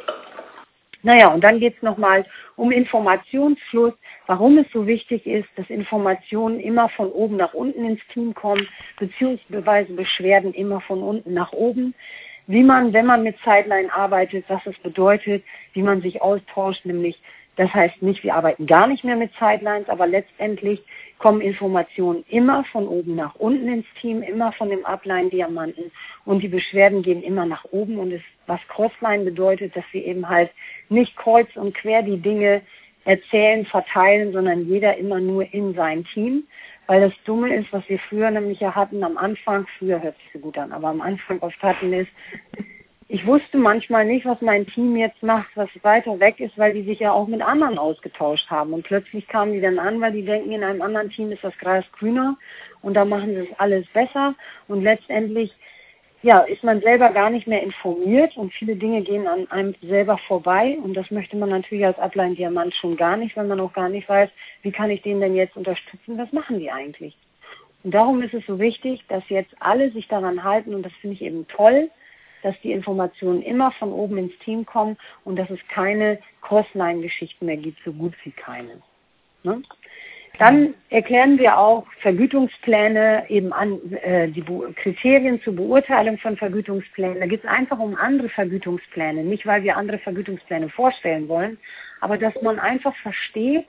Naja, und dann geht es nochmal um Informationsfluss, warum es so wichtig ist, dass Informationen immer von oben nach unten ins Team kommen, beziehungsweise Beschwerden immer von unten nach oben. Wie man, wenn man mit Sideline arbeitet, was es bedeutet, wie man sich austauscht, nämlich, das heißt nicht, wir arbeiten gar nicht mehr mit Sidelines, aber letztendlich kommen Informationen immer von oben nach unten ins Team, immer von dem Upline-Diamanten und die Beschwerden gehen immer nach oben und es, was Crossline bedeutet, dass wir eben halt nicht kreuz und quer die Dinge erzählen, verteilen, sondern jeder immer nur in sein Team. Weil das Dumme ist, was wir früher nämlich ja hatten, am Anfang, früher hört sich so gut an, aber am Anfang oft hatten ist, ich wusste manchmal nicht, was mein Team jetzt macht, was weiter weg ist, weil die sich ja auch mit anderen ausgetauscht haben. Und plötzlich kamen die dann an, weil die denken, in einem anderen Team ist das Gras grüner und da machen sie es alles besser. Und letztendlich ja, ist man selber gar nicht mehr informiert und viele Dinge gehen an einem selber vorbei und das möchte man natürlich als Upline-Diamant schon gar nicht, weil man auch gar nicht weiß, wie kann ich den denn jetzt unterstützen, was machen die eigentlich? Und darum ist es so wichtig, dass jetzt alle sich daran halten und das finde ich eben toll, dass die Informationen immer von oben ins Team kommen und dass es keine Crossline-Geschichten mehr gibt, so gut wie keine. Ne? Dann erklären wir auch Vergütungspläne eben an, äh, die Be- Kriterien zur Beurteilung von Vergütungsplänen. Da geht es einfach um andere Vergütungspläne, nicht weil wir andere Vergütungspläne vorstellen wollen, aber dass man einfach versteht,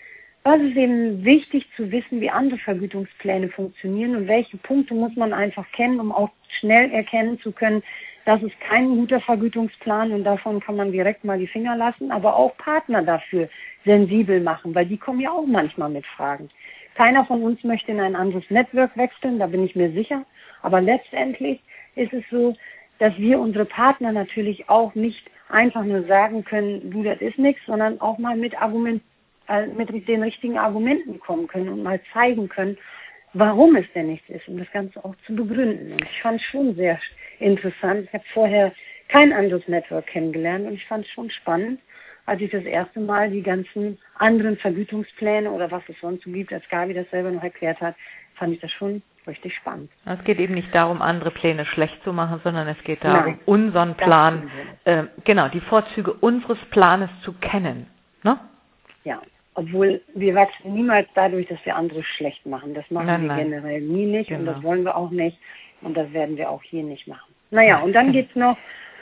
was ist eben wichtig zu wissen, wie andere Vergütungspläne funktionieren und welche Punkte muss man einfach kennen, um auch schnell erkennen zu können, das ist kein guter Vergütungsplan und davon kann man direkt mal die Finger lassen, aber auch Partner dafür sensibel machen, weil die kommen ja auch manchmal mit Fragen. Keiner von uns möchte in ein anderes Network wechseln, da bin ich mir sicher, aber letztendlich ist es so, dass wir unsere Partner natürlich auch nicht einfach nur sagen können, du, das ist nichts, sondern auch mal mit Argument, äh, mit den richtigen Argumenten kommen können und mal zeigen können, warum es denn nichts ist, um das Ganze auch zu begründen. Und ich fand es schon sehr interessant. Ich habe vorher kein anderes Network kennengelernt und ich fand es schon spannend, als ich das erste Mal die ganzen anderen Vergütungspläne oder was es sonst so gibt, als Gabi das selber noch erklärt hat, fand ich das schon richtig spannend. Es geht eben nicht darum, andere Pläne schlecht zu machen, sondern es geht darum, Nein, unseren Plan, äh, genau, die Vorzüge unseres Planes zu kennen. Ne? Ja. Obwohl wir wachsen niemals dadurch, dass wir andere schlecht machen. Das machen nein, wir nein. generell nie nicht Genau. und das wollen wir auch nicht und das werden wir auch hier nicht machen. Naja, und dann geht's noch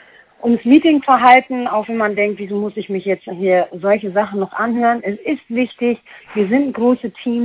ums Meetingverhalten, auch wenn man denkt, wieso muss ich mich jetzt hier solche Sachen noch anhören. Es ist wichtig, wir sind große Teams,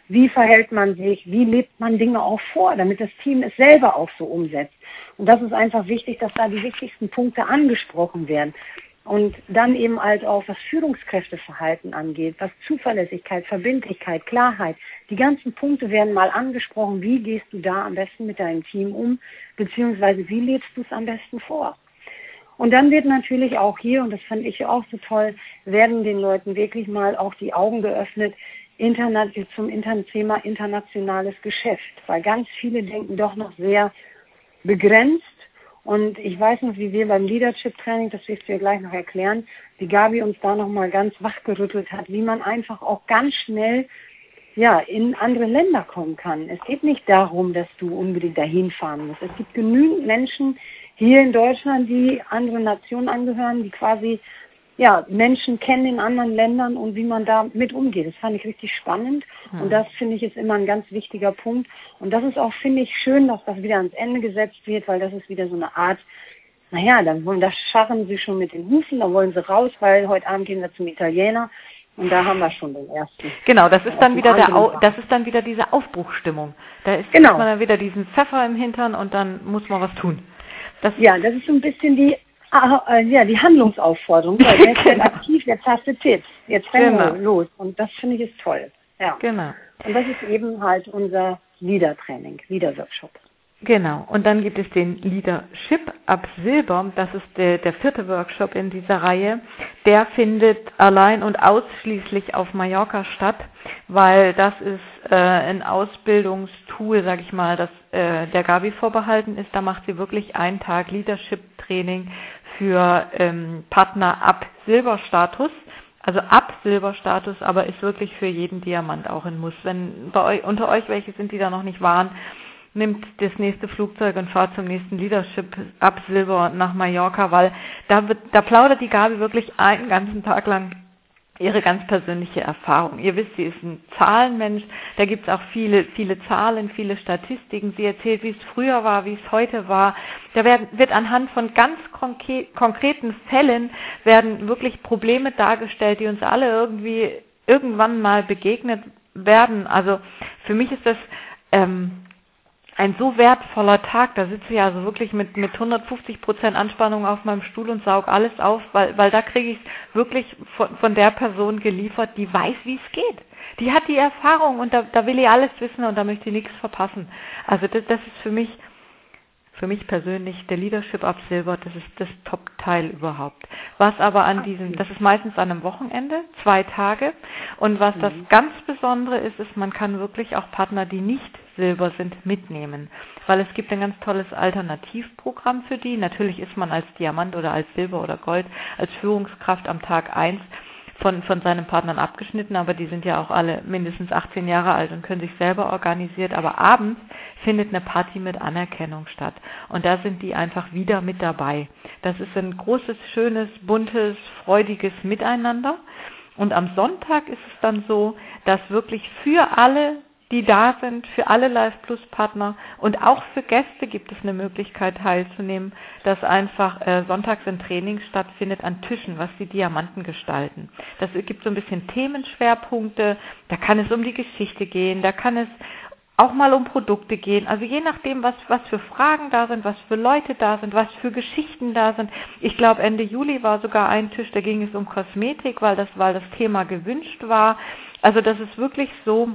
wie verhält man sich, wie lebt man Dinge auch vor, damit das Team es selber auch so umsetzt. Und das ist einfach wichtig, dass da die wichtigsten Punkte angesprochen werden. Und dann eben halt auch, was Führungskräfteverhalten angeht, was Zuverlässigkeit, Verbindlichkeit, Klarheit, die ganzen Punkte werden mal angesprochen, wie gehst du da am besten mit deinem Team um, beziehungsweise wie lebst du es am besten vor. Und dann wird natürlich auch hier, und das fand ich auch so toll, werden den Leuten wirklich mal auch die Augen geöffnet, Internet, zum Thema internationales Geschäft, weil ganz viele denken doch noch sehr begrenzt. Und ich weiß noch, wie wir beim Leadership-Training, das wirst du ja gleich noch erklären, wie Gabi uns da nochmal ganz wachgerüttelt hat, wie man einfach auch ganz schnell ja, in andere Länder kommen kann. Es geht nicht darum, dass du unbedingt dahin fahren musst. Es gibt genügend Menschen hier in Deutschland, die anderen Nationen angehören, die quasi ja, Menschen kennen in anderen Ländern und wie man da mit umgeht. Das fand ich richtig spannend hm. und das finde ich ist immer ein ganz wichtiger Punkt. Und das ist auch, finde ich, schön, dass das wieder ans Ende gesetzt wird, weil das ist wieder so eine Art, naja, dann wollen, da scharren sie schon mit den Hufen, da wollen sie raus, weil heute Abend gehen wir zum Italiener und da haben wir schon den ersten. Genau, das ist dann wieder der, Au- das ist dann wieder diese Aufbruchsstimmung. Da ist genau. man dann wieder diesen Pfeffer im Hintern und dann muss man was tun. Das ja, das ist so ein bisschen die Ah, äh, ja, die Handlungsaufforderung. Weil jetzt wird aktiv, jetzt hast du Tipps. Jetzt rennen wir genau. los. Und das finde ich ist toll. Ja. Genau. Und das ist eben halt unser Leader-Training, Leader-Workshop. Genau. Und dann gibt es den Leadership ab Silber. Das ist der, der vierte Workshop in dieser Reihe. Der findet allein und ausschließlich auf Mallorca statt, weil das ist äh, ein Ausbildungstool, sag ich mal, das äh, der Gabi vorbehalten ist. Da macht sie wirklich einen Tag Leadership-Training für ähm, Partner ab Silberstatus. Also ab Silberstatus, aber ist wirklich für jeden Diamant auch ein Muss. Wenn bei euch, unter euch welche sind, die da noch nicht waren, nimmt das nächste Flugzeug und fahrt zum nächsten Leadership ab Silber nach Mallorca, weil da wird, da plaudert die Gabi wirklich einen ganzen Tag lang ihre ganz persönliche Erfahrung. Ihr wisst, sie ist ein Zahlenmensch, da gibt es auch viele, viele Zahlen, viele Statistiken. Sie erzählt, wie es früher war, wie es heute war. Da werden, wird anhand von ganz konkre- konkreten Fällen werden wirklich Probleme dargestellt, die uns alle irgendwie irgendwann mal begegnet werden. Also für mich ist das ähm, ein so wertvoller Tag, da sitze ich also wirklich mit, mit hundertfünfzig Prozent Anspannung auf meinem Stuhl und saug alles auf, weil, weil da kriege ich es wirklich von, von der Person geliefert, die weiß, wie es geht. Die hat die Erfahrung und da, da will ich alles wissen und da möchte ich nichts verpassen. Also das, das ist für mich, für mich persönlich der Leadership ab Silber, das ist das Top-Teil überhaupt. Was aber an diesem, das ist meistens an einem Wochenende, zwei Tage. Und was das ganz Besondere ist, ist, man kann wirklich auch Partner, die nicht Silber sind, mitnehmen. Weil es gibt ein ganz tolles Alternativprogramm für die. Natürlich ist man als Diamant oder als Silber oder Gold, als Führungskraft am Tag eins von, von seinen Partnern abgeschnitten, aber die sind ja auch alle mindestens achtzehn Jahre alt und können sich selber organisiert. Aber abends findet eine Party mit Anerkennung statt. Und da sind die einfach wieder mit dabei. Das ist ein großes, schönes, buntes, freudiges Miteinander. Und am Sonntag ist es dann so, dass wirklich für alle, die da sind, für alle Live-Plus-Partner und auch für Gäste gibt es eine Möglichkeit teilzunehmen, dass einfach äh, sonntags ein Training stattfindet an Tischen, was die Diamanten gestalten. Das gibt so ein bisschen Themenschwerpunkte, da kann es um die Geschichte gehen, da kann es auch mal um Produkte gehen, also je nachdem, was, was für Fragen da sind, was für Leute da sind, was für Geschichten da sind. Ich glaube, Ende Juli war sogar ein Tisch, da ging es um Kosmetik, weil das, weil das Thema gewünscht war. Also das ist wirklich so,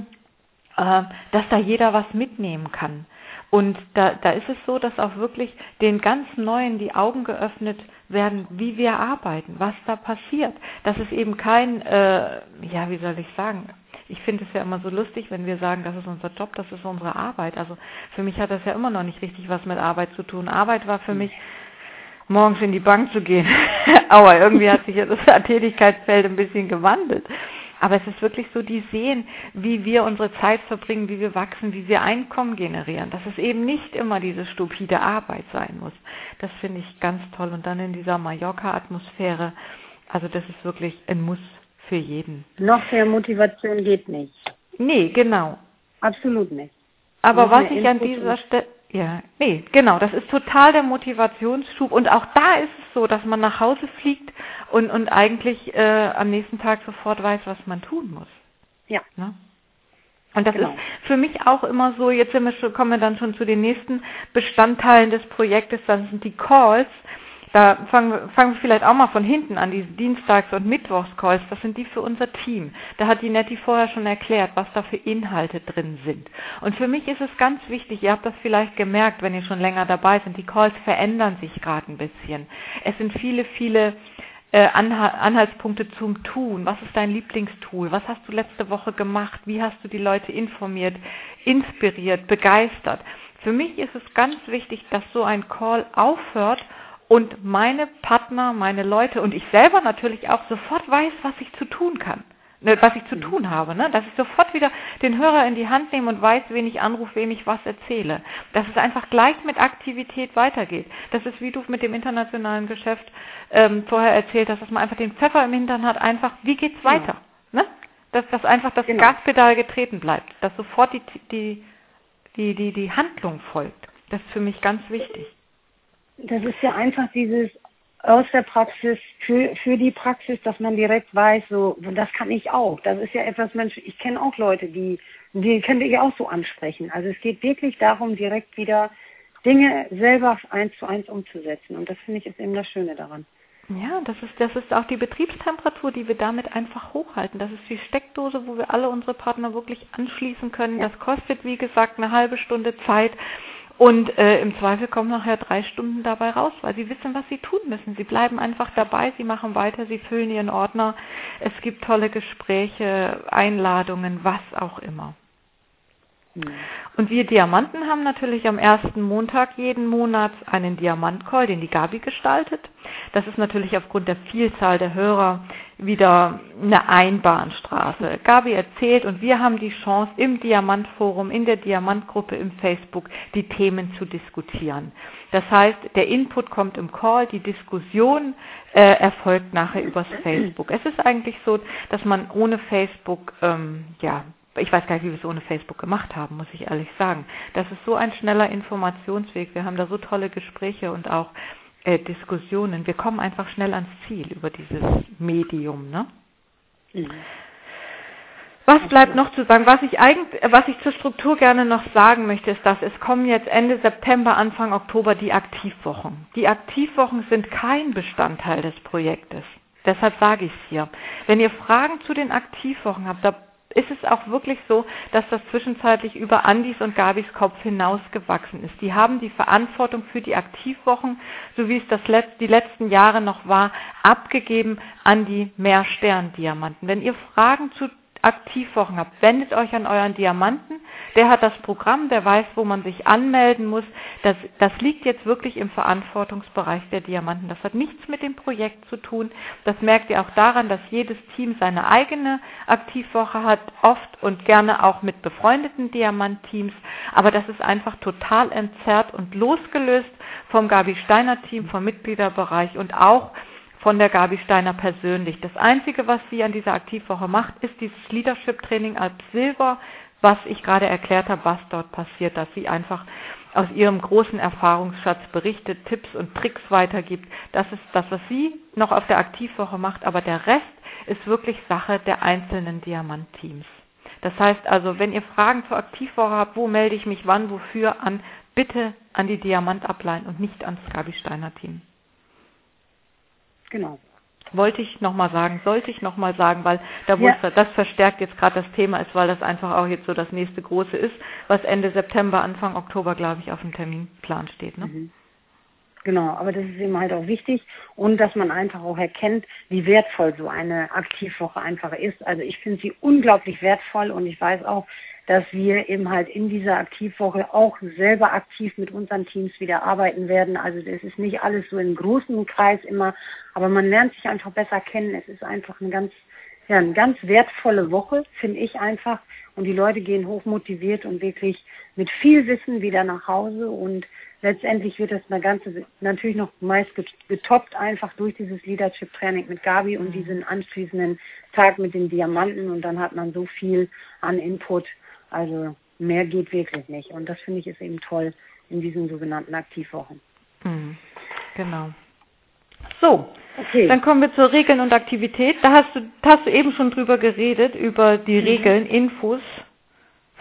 dass da jeder was mitnehmen kann. Und da, da ist es so, dass auch wirklich den ganz Neuen die Augen geöffnet werden, wie wir arbeiten, was da passiert. Das ist eben kein, äh, ja, wie soll ich sagen, ich finde es ja immer so lustig, wenn wir sagen, das ist unser Job, das ist unsere Arbeit. Also für mich hat das ja immer noch nicht richtig was mit Arbeit zu tun. Arbeit war für mich, morgens in die Bank zu gehen. Aber irgendwie hat sich ja das Tätigkeitsfeld ein bisschen gewandelt. Aber es ist wirklich so, die sehen, wie wir unsere Zeit verbringen, wie wir wachsen, wie wir Einkommen generieren. Dass es eben nicht immer diese stupide Arbeit sein muss. Das finde ich ganz toll. Und dann in dieser Mallorca-Atmosphäre, also das ist wirklich ein Muss für jeden. Noch mehr Motivation geht nicht. Nee, genau. Absolut nicht. Aber was ich an dieser Stelle... Ja, nee, genau, das ist total der Motivationsschub und auch da ist es so, dass man nach Hause fliegt und, und eigentlich äh, am nächsten Tag sofort weiß, was man tun muss. Ja. Ne? Und das Genau. ist für mich auch immer so, jetzt sind wir schon, kommen wir dann schon zu den nächsten Bestandteilen des Projektes, das sind die Calls. Da fangen wir, fangen wir vielleicht auch mal von hinten an, diese Dienstags- und Mittwochs-Calls, das sind die für unser Team. Da hat die Nettie vorher schon erklärt, was da für Inhalte drin sind. Und für mich ist es ganz wichtig, ihr habt das vielleicht gemerkt, wenn ihr schon länger dabei seid, die Calls verändern sich gerade ein bisschen. Es sind viele, viele äh, Anha- Anhaltspunkte zum Tun. Was ist dein Lieblingstool? Was hast du letzte Woche gemacht? Wie hast du die Leute informiert, inspiriert, begeistert? Für mich ist es ganz wichtig, dass so ein Call aufhört und meine Partner, meine Leute und ich selber natürlich auch sofort weiß, was ich zu tun kann, ne, was ich zu tun habe, ne? Dass ich sofort wieder den Hörer in die Hand nehme und weiß, wen ich anrufe, wem ich was erzähle. Dass es einfach gleich mit Aktivität weitergeht. Das ist, wie du mit dem internationalen Geschäft ähm, vorher erzählt hast, dass man einfach den Pfeffer im Hintern hat, einfach, wie geht's weiter? Ja. Ne? Dass, dass einfach das Genau. Gaspedal getreten bleibt, dass sofort die, die, die, die, die Handlung folgt. Das ist für mich ganz wichtig. Das ist ja einfach dieses aus der Praxis, für, für die Praxis, dass man direkt weiß, so, das kann ich auch. Das ist ja etwas, Mensch, ich kenne auch Leute, die, die könnte ich auch so ansprechen. Also es geht wirklich darum, direkt wieder Dinge selber eins zu eins umzusetzen. Und das finde ich ist eben das Schöne daran. Ja, das ist, das ist auch die Betriebstemperatur, die wir damit einfach hochhalten. Das ist die Steckdose, wo wir alle unsere Partner wirklich anschließen können. Ja. Das kostet, wie gesagt, eine halbe Stunde Zeit. Und äh, im Zweifel kommen nachher drei Stunden dabei raus, weil sie wissen, was sie tun müssen. Sie bleiben einfach dabei, sie machen weiter, sie füllen ihren Ordner. Es gibt tolle Gespräche, Einladungen, was auch immer. Mhm. Und wir Diamanten haben natürlich am ersten Montag jeden Monat einen Diamant-Call, den die Gabi gestaltet. Das ist natürlich aufgrund der Vielzahl der Hörer wieder eine Einbahnstraße. Gabi erzählt und wir haben die Chance, im Diamantforum, in der Diamantgruppe im Facebook, die Themen zu diskutieren. Das heißt, der Input kommt im Call, die Diskussion äh, erfolgt nachher übers Facebook. Es ist eigentlich so, dass man ohne Facebook, ähm, ja, ich weiß gar nicht, wie wir es ohne Facebook gemacht haben, muss ich ehrlich sagen. Das ist so ein schneller Informationsweg. Wir haben da so tolle Gespräche und auch äh, Diskussionen. Wir kommen einfach schnell ans Ziel über dieses Medium, ne? Mhm. Was bleibt noch zu sagen? Was ich eigentlich, was ich zur Struktur gerne noch sagen möchte, ist, dass es kommen jetzt Ende September, Anfang Oktober die Aktivwochen. Die Aktivwochen sind kein Bestandteil des Projektes. Deshalb sage ich es hier. Wenn ihr Fragen zu den Aktivwochen habt, da ist es auch wirklich so, dass das zwischenzeitlich über Andis und Gabis Kopf hinausgewachsen ist. Die haben die Verantwortung für die Aktivwochen, so wie es das Letz-, die letzten Jahre noch war, abgegeben an die Mehrstern-Diamanten. Wenn ihr Fragen zu Aktivwochen habt, wendet euch an euren Diamanten. Der hat das Programm, der weiß, wo man sich anmelden muss. Das, das liegt jetzt wirklich im Verantwortungsbereich der Diamanten. Das hat nichts mit dem Projekt zu tun. Das merkt ihr auch daran, dass jedes Team seine eigene Aktivwoche hat, oft und gerne auch mit befreundeten Diamantteams. Aber das ist einfach total entzerrt und losgelöst vom Gabi Steiner Team, vom Mitgliederbereich und auch von der Gabi Steiner persönlich. Das Einzige, was sie an dieser Aktivwoche macht, ist dieses Leadership-Training als Silber, was ich gerade erklärt habe, was dort passiert, dass sie einfach aus ihrem großen Erfahrungsschatz berichtet, Tipps und Tricks weitergibt. Das ist das, was sie noch auf der Aktivwoche macht, aber der Rest ist wirklich Sache der einzelnen Diamant-Teams. Das heißt also, wenn ihr Fragen zur Aktivwoche habt, wo melde ich mich wann, wofür an, bitte an die Diamant-Upline und nicht ans Gabi Steiner Team. Genau. Wollte ich nochmal sagen, sollte ich nochmal sagen, weil da ja. das verstärkt jetzt gerade das Thema ist, weil das einfach auch jetzt so das nächste große ist, was Ende September, Anfang Oktober, glaube ich, auf dem Terminplan steht. Ne? Mhm. Genau, aber das ist eben halt auch wichtig und dass man einfach auch erkennt, wie wertvoll so eine Aktivwoche einfach ist. Also ich finde sie unglaublich wertvoll und ich weiß auch, dass wir eben halt in dieser Aktivwoche auch selber aktiv mit unseren Teams wieder arbeiten werden. Also das ist nicht alles so im großen Kreis immer, aber man lernt sich einfach besser kennen. Es ist einfach eine ganz, ja, eine ganz wertvolle Woche, finde ich einfach. Und die Leute gehen hochmotiviert und wirklich mit viel Wissen wieder nach Hause und letztendlich wird das eine ganze, natürlich noch meist getoppt einfach durch dieses Leadership-Training mit Gabi und diesen anschließenden Tag mit den Diamanten und dann hat man so viel an Input. Also mehr geht wirklich nicht. Und das finde ich ist eben toll in diesen sogenannten Aktivwochen. Mhm. Genau. So, okay. Dann kommen wir zur Regeln und Aktivität. Da hast du, hast du eben schon drüber geredet, über die mhm. Regeln, Infos.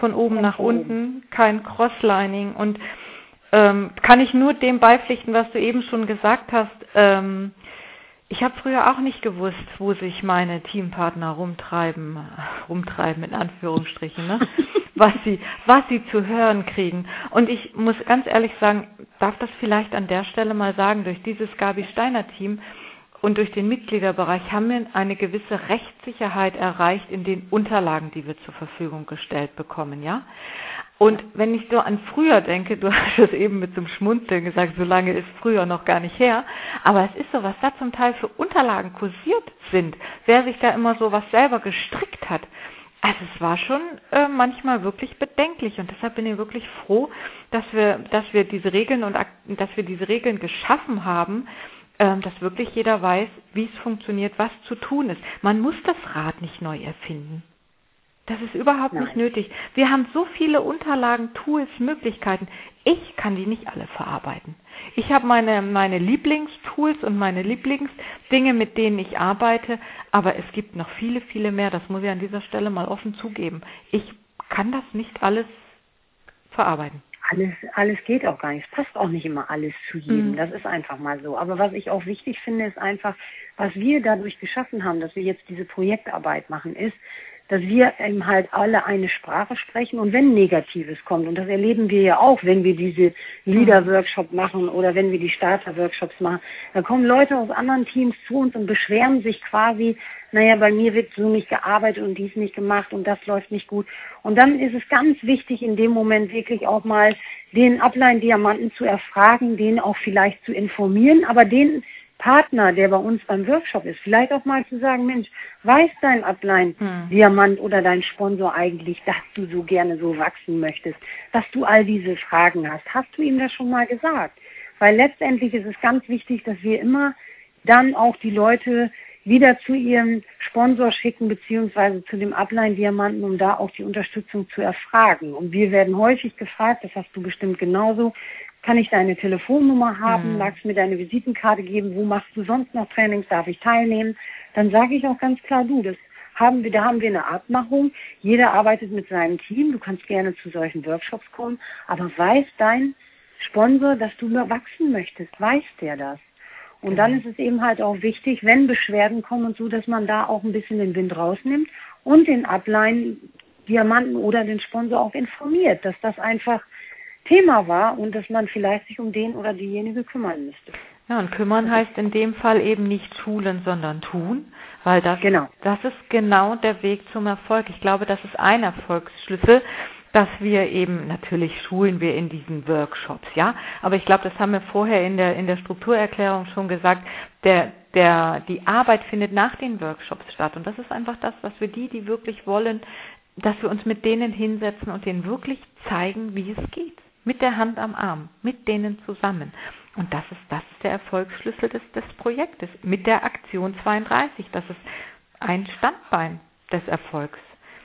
von oben nach unten, kein Crosslining. Und ähm, kann ich nur dem beipflichten, was du eben schon gesagt hast. Ähm, ich habe früher auch nicht gewusst, wo sich meine Teampartner rumtreiben, rumtreiben in Anführungsstrichen, ne? was sie, was sie zu hören kriegen. Und ich muss ganz ehrlich sagen, darf das vielleicht an der Stelle mal sagen, durch dieses Gabi Steiner Team und durch den Mitgliederbereich haben wir eine gewisse Rechtssicherheit erreicht in den Unterlagen, die wir zur Verfügung gestellt bekommen, ja. Und wenn ich so an früher denke, du hast es eben mit zum Schmunzeln gesagt, so lange ist früher noch gar nicht her, aber es ist so, was da zum Teil für Unterlagen kursiert sind, wer sich da immer so was selber gestrickt hat. Also es war schon äh, manchmal wirklich bedenklich und deshalb bin ich wirklich froh, dass wir, dass wir diese Regeln und dass wir diese Regeln geschaffen haben, äh, dass wirklich jeder weiß, wie es funktioniert, was zu tun ist. Man muss das Rad nicht neu erfinden. Das ist überhaupt Nein. nicht nötig. Wir haben so viele Unterlagen, Tools, Möglichkeiten. Ich kann die nicht alle verarbeiten. Ich habe meine, meine Lieblingstools und meine Lieblingsdinge, mit denen ich arbeite, aber es gibt noch viele, viele mehr. Das muss ich an dieser Stelle mal offen zugeben. Ich kann das nicht alles verarbeiten. Alles, alles geht auch gar nicht. Es passt auch nicht immer alles zu jedem. Mhm. Das ist einfach mal so. Aber was ich auch wichtig finde, ist einfach, was wir dadurch geschaffen haben, dass wir jetzt diese Projektarbeit machen, ist, dass wir eben halt alle eine Sprache sprechen und wenn Negatives kommt, und das erleben wir ja auch, wenn wir diese Leader-Workshop machen oder wenn wir die Starter-Workshops machen, da kommen Leute aus anderen Teams zu uns und beschweren sich quasi, naja, bei mir wird so nicht gearbeitet und dies nicht gemacht und das läuft nicht gut. Und dann ist es ganz wichtig, in dem Moment wirklich auch mal den Upline-Diamanten zu erfragen, den auch vielleicht zu informieren, aber den Partner, der bei uns beim Workshop ist, vielleicht auch mal zu sagen, Mensch, weiß dein Upline-Diamant hm. oder dein Sponsor eigentlich, dass du so gerne so wachsen möchtest, dass du all diese Fragen hast. Hast du ihm das schon mal gesagt? Weil letztendlich ist es ganz wichtig, dass wir immer dann auch die Leute wieder zu ihrem Sponsor schicken, beziehungsweise zu dem Upline-Diamanten, um da auch die Unterstützung zu erfragen. Und wir werden häufig gefragt, das hast du bestimmt genauso, kann ich deine Telefonnummer haben, mhm. magst du mir deine Visitenkarte geben, wo machst du sonst noch Trainings, darf ich teilnehmen? Dann sage ich auch ganz klar, du, das haben wir, da haben wir eine Abmachung, jeder arbeitet mit seinem Team, du kannst gerne zu solchen Workshops kommen, aber weiß dein Sponsor, dass du nur wachsen möchtest, weiß der das? Und mhm. dann ist es eben halt auch wichtig, wenn Beschwerden kommen und so, dass man da auch ein bisschen den Wind rausnimmt und den Upline-Diamanten oder den Sponsor auch informiert, dass das einfach Thema war und dass man vielleicht sich um den oder diejenige kümmern müsste. Ja, und kümmern heißt in dem Fall eben nicht schulen, sondern tun, weil das, genau. das ist genau der Weg zum Erfolg. Ich glaube, das ist ein Erfolgsschlüssel, dass wir eben, natürlich schulen wir in diesen Workshops, ja, aber ich glaube, das haben wir vorher in der, in der Strukturerklärung schon gesagt, der, der, die Arbeit findet nach den Workshops statt und das ist einfach das, was wir die, die wirklich wollen, dass wir uns mit denen hinsetzen und denen wirklich zeigen, wie es geht. Mit der Hand am Arm, mit denen zusammen. Und das ist, das ist der Erfolgsschlüssel des, des Projektes. Mit der Aktion zweiunddreißig. Das ist ein Standbein des Erfolgs.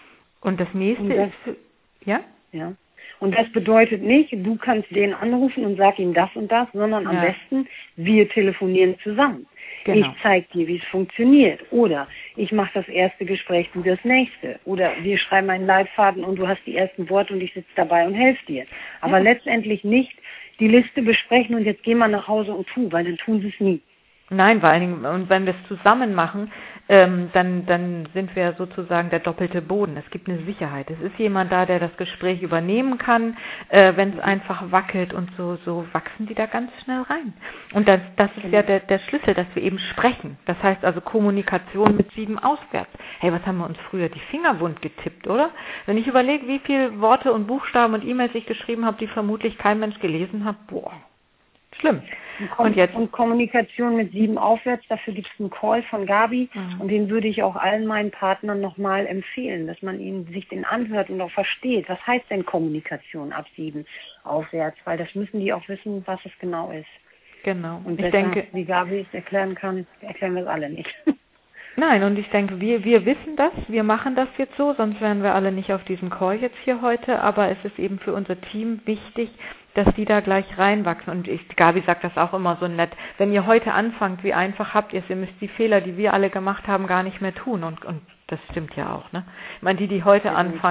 Und das nächste und das, ist, ja? Ja. Und das bedeutet nicht, du kannst den anrufen und sag ihm das und das, sondern ja. am besten, wir telefonieren zusammen. Genau. Ich zeige dir, wie es funktioniert. Oder ich mache das erste Gespräch, du das nächste. Oder wir schreiben einen Leitfaden und du hast die ersten Worte und ich sitze dabei und helfe dir. Aber ja. letztendlich nicht die Liste besprechen und jetzt gehen wir nach Hause und tu, weil dann tun sie es nie. Nein, vor allen Dingen, und wenn wir es zusammen machen, ähm, dann, dann sind wir sozusagen der doppelte Boden. Es gibt eine Sicherheit. Es ist jemand da, der das Gespräch übernehmen kann, äh, wenn es einfach wackelt und so, so wachsen die da ganz schnell rein. Und das, das ist ja der, der Schlüssel, dass wir eben sprechen. Das heißt also Kommunikation mit sieben aufwärts. Hey, was haben wir uns früher die Finger wund getippt, oder? Wenn ich überlege, wie viele Worte und Buchstaben und E-Mails ich geschrieben habe, die vermutlich kein Mensch gelesen hat, boah. Schlimm. Und, jetzt? und Kommunikation mit sieben aufwärts, dafür gibt es einen Call von Gabi mhm. und den würde ich auch allen meinen Partnern nochmal empfehlen, dass man ihnen sich den anhört und auch versteht. Was heißt denn Kommunikation ab sieben aufwärts? Weil das müssen die auch wissen, was es genau ist. Genau. Und ich besser, denke, wie Gabi es erklären kann, erklären wir es alle nicht. Nein, und ich denke, wir, wir wissen das, wir machen das jetzt so, sonst wären wir alle nicht auf diesem Call jetzt hier heute, aber es ist eben für unser Team wichtig, dass die da gleich reinwachsen. Und ich, Gabi sagt das auch immer so nett, wenn ihr heute anfangt, wie einfach habt ihr es, ihr müsst die Fehler, die wir alle gemacht haben, gar nicht mehr tun. Und, und das stimmt ja auch. Ne? Ich meine, die, die heute anfangen,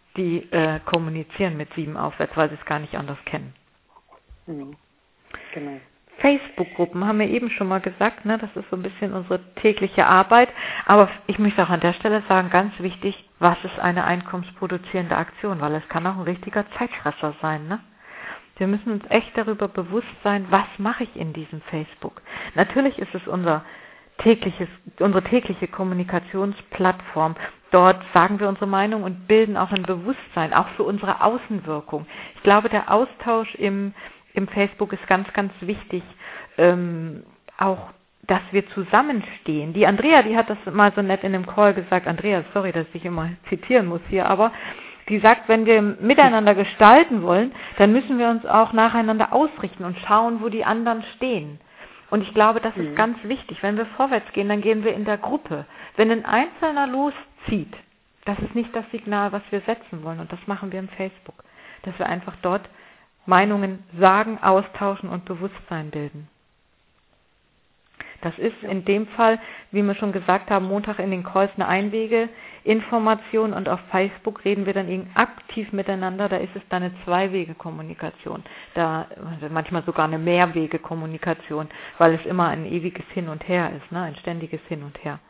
die äh, kommunizieren mit sieben aufwärts, weil sie es gar nicht anders kennen. Mhm. Genau. Facebook-Gruppen haben wir eben schon mal gesagt, ne? Das ist so ein bisschen unsere tägliche Arbeit. Aber ich möchte auch an der Stelle sagen, ganz wichtig, was ist eine einkommensproduzierende Aktion? Weil es kann auch ein richtiger Zeitfresser sein, ne? Wir müssen uns echt darüber bewusst sein, was mache ich in diesem Facebook? Natürlich ist es unser tägliches, unsere tägliche Kommunikationsplattform. Dort sagen wir unsere Meinung und bilden auch ein Bewusstsein, auch für unsere Außenwirkung. Ich glaube, der Austausch im, im Facebook ist ganz, ganz wichtig. Ähm, auch, dass wir zusammenstehen. Die Andrea, die hat das mal so nett in einem Call gesagt. Andrea, sorry, dass ich immer zitieren muss hier, aber die sagt, wenn wir miteinander gestalten wollen, dann müssen wir uns auch nacheinander ausrichten und schauen, wo die anderen stehen. Und ich glaube, das ist ganz wichtig. Wenn wir vorwärts gehen, dann gehen wir in der Gruppe. Wenn ein Einzelner loszieht, das ist nicht das Signal, was wir setzen wollen. Und das machen wir im Facebook. Dass wir einfach dort Meinungen sagen, austauschen und Bewusstsein bilden. Das ist in dem Fall, wie wir schon gesagt haben, Montag in den Calls eine Einwege-Information und auf Facebook reden wir dann eben aktiv miteinander, da ist es dann eine Zwei-Wege-Kommunikation, da manchmal sogar eine Mehrwege-Kommunikation, weil es immer ein ewiges Hin und Her ist, ne? Ein ständiges Hin und Her.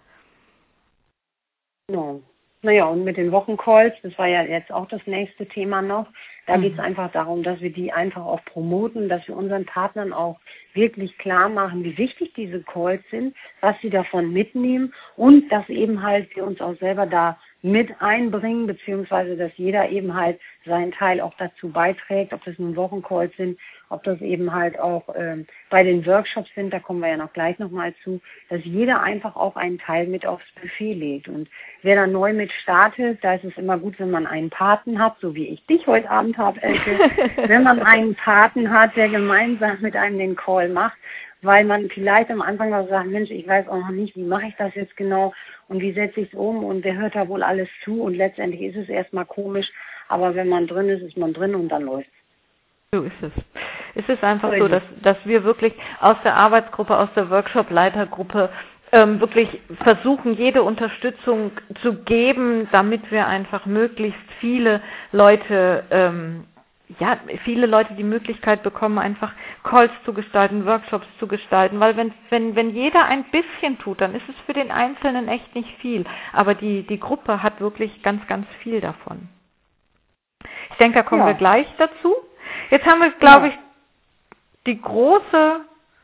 Genau. Naja, und mit den Wochencalls, das war ja jetzt auch das nächste Thema noch, da Mhm. geht es einfach darum, dass wir die einfach auch promoten, dass wir unseren Partnern auch wirklich klar machen, wie wichtig diese Calls sind, was sie davon mitnehmen und dass eben halt wir uns auch selber da mit einbringen, beziehungsweise dass jeder eben halt seinen Teil auch dazu beiträgt, ob das nun Wochencalls sind, ob das eben halt auch ähm, bei den Workshops sind, da kommen wir ja noch gleich nochmal zu, dass jeder einfach auch einen Teil mit aufs Buffet legt. Und wer da neu mit startet, da ist es immer gut, wenn man einen Paten hat, so wie ich dich heute Abend habe, Elke, wenn man einen Paten hat, der gemeinsam mit einem den Call macht, weil man vielleicht am Anfang noch sagt, Mensch, ich weiß auch noch nicht, wie mache ich das jetzt genau und wie setze ich es um und wer hört da wohl alles zu und letztendlich ist es erstmal komisch, aber wenn man drin ist, ist man drin und dann läuft es. So ist es. Es ist einfach so, dass, dass wir wirklich aus der Arbeitsgruppe, aus der Workshop-Leitergruppe ähm, wirklich versuchen, jede Unterstützung zu geben, damit wir einfach möglichst viele Leute ähm, ja, viele Leute die Möglichkeit bekommen, einfach Calls zu gestalten, Workshops zu gestalten, weil wenn, wenn, wenn jeder ein bisschen tut, dann ist es für den Einzelnen echt nicht viel, aber die, die Gruppe hat wirklich ganz, ganz viel davon. Ich denke, da kommen ja. wir gleich dazu. Jetzt haben wir, glaube ja. ich, die große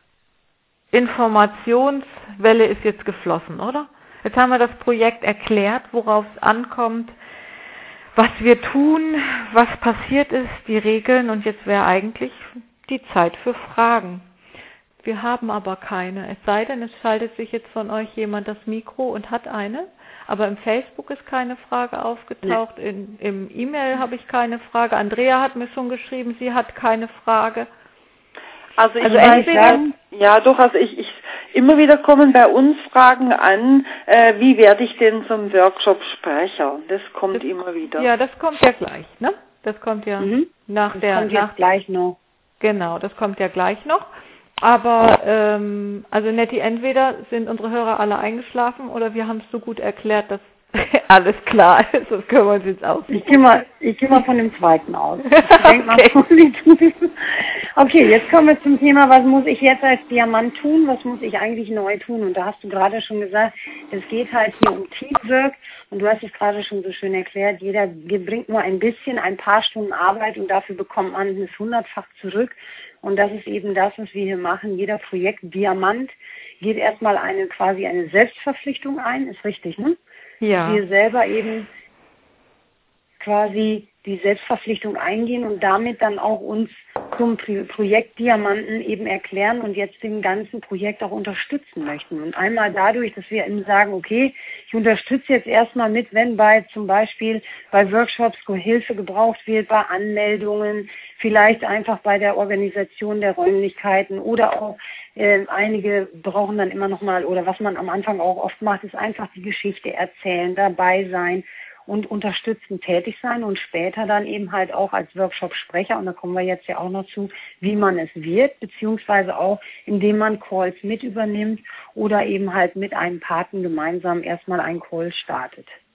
Informationswelle ist jetzt geflossen, oder? Jetzt haben wir das Projekt erklärt, worauf es ankommt, was wir tun, was passiert ist, die Regeln und jetzt wäre eigentlich die Zeit für Fragen. Wir haben aber keine, es sei denn, es schaltet sich jetzt von euch jemand das Mikro und hat eine, aber im Facebook ist keine Frage aufgetaucht, nee. in, im E-Mail habe ich keine Frage, Andrea hat mir schon geschrieben, sie hat keine Frage. Also ich also entweder, ja doch, also ich, ich immer wieder kommen bei uns Fragen an, äh, wie werde ich denn zum Workshop-Sprecher? Das kommt das, immer wieder. Ja, das kommt ja gleich, ne? Das kommt ja mhm. nach das der kommt nach jetzt gleich noch. Genau, das kommt ja gleich noch. Aber ähm, also Netti, entweder sind unsere Hörer alle eingeschlafen oder wir haben es so gut erklärt, dass alles klar ist, das können wir uns jetzt aussuchen. Ich gehe mal, ich gehe mal von dem zweiten aus. Ich denk mal, okay. Okay, jetzt kommen wir zum Thema, was muss ich jetzt als Diamant tun, was muss ich eigentlich neu tun? Und da hast du gerade schon gesagt, es geht halt hier um Teamwork und du hast es gerade schon so schön erklärt, jeder bringt nur ein bisschen, ein paar Stunden Arbeit und dafür bekommt man es hundertfach zurück. Und das ist eben das, was wir hier machen. Jeder Projekt Diamant geht erstmal eine quasi eine Selbstverpflichtung ein, ist richtig, ne? Ja. Wir selber eben quasi die Selbstverpflichtung eingehen und damit dann auch uns zum Projekt Diamanten eben erklären und jetzt dem ganzen Projekt auch unterstützen möchten. Und einmal dadurch, dass wir eben sagen, okay, ich unterstütze jetzt erstmal mit, wenn bei zum Beispiel bei Workshops Hilfe gebraucht wird, bei Anmeldungen, vielleicht einfach bei der Organisation der Räumlichkeiten oder auch äh, einige brauchen dann immer noch mal, oder was man am Anfang auch oft macht, ist einfach die Geschichte erzählen, dabei sein und unterstützend tätig sein und später dann eben halt auch als Workshop-Sprecher, und da kommen wir jetzt ja auch noch zu, wie man es wird, beziehungsweise auch, indem man Calls mit übernimmt oder eben halt mit einem Paten gemeinsam erstmal einen Call startet.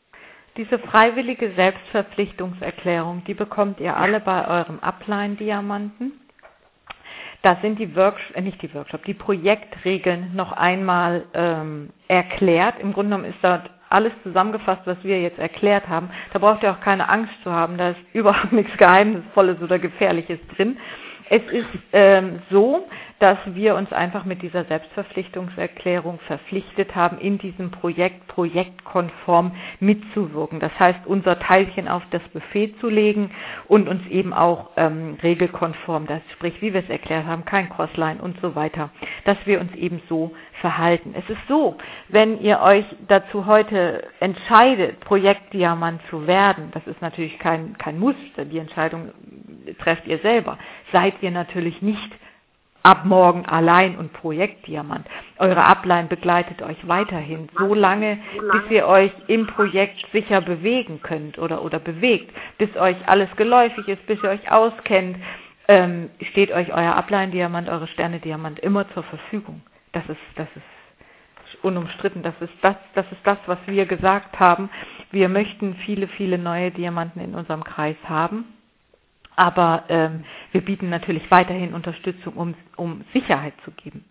Diese freiwillige Selbstverpflichtungserklärung, die bekommt ihr alle bei eurem Upline-Diamanten. Da sind die Workshops, äh nicht die Workshops, die Projektregeln noch einmal ähm, erklärt. Im Grunde genommen ist da alles zusammengefasst, was wir jetzt erklärt haben. Da braucht ihr auch keine Angst zu haben, da ist überhaupt nichts Geheimnisvolles oder Gefährliches drin. Es ist ähm, so, dass wir uns einfach mit dieser Selbstverpflichtungserklärung verpflichtet haben, in diesem Projekt projektkonform mitzuwirken. Das heißt, unser Teilchen auf das Buffet zu legen und uns eben auch ähm, regelkonform, das sprich, wie wir es erklärt haben, kein Crossline und so weiter, dass wir uns eben so verhalten. Es ist so, wenn ihr euch dazu heute entscheidet, Projektdiamant zu werden, das ist natürlich kein, kein Muss, die Entscheidung trefft ihr selber, seid ihr natürlich nicht ab morgen allein und Projektdiamant. Eure Upline begleitet euch weiterhin, so lange, bis ihr euch im Projekt sicher bewegen könnt oder, oder bewegt, bis euch alles geläufig ist, bis ihr euch auskennt, ähm, steht euch euer Upline-Diamant, eure Sterne-Diamant immer zur Verfügung. Das ist, das ist unumstritten, das ist das, das ist das, was wir gesagt haben. Wir möchten viele, viele neue Diamanten in unserem Kreis haben. Aber ähm, wir bieten natürlich weiterhin Unterstützung, um, um Sicherheit zu geben.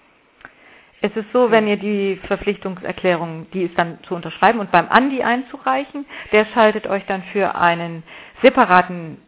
Es ist so, wenn ihr die Verpflichtungserklärung, die ist dann zu unterschreiben und beim Andi einzureichen, der schaltet euch dann für einen separaten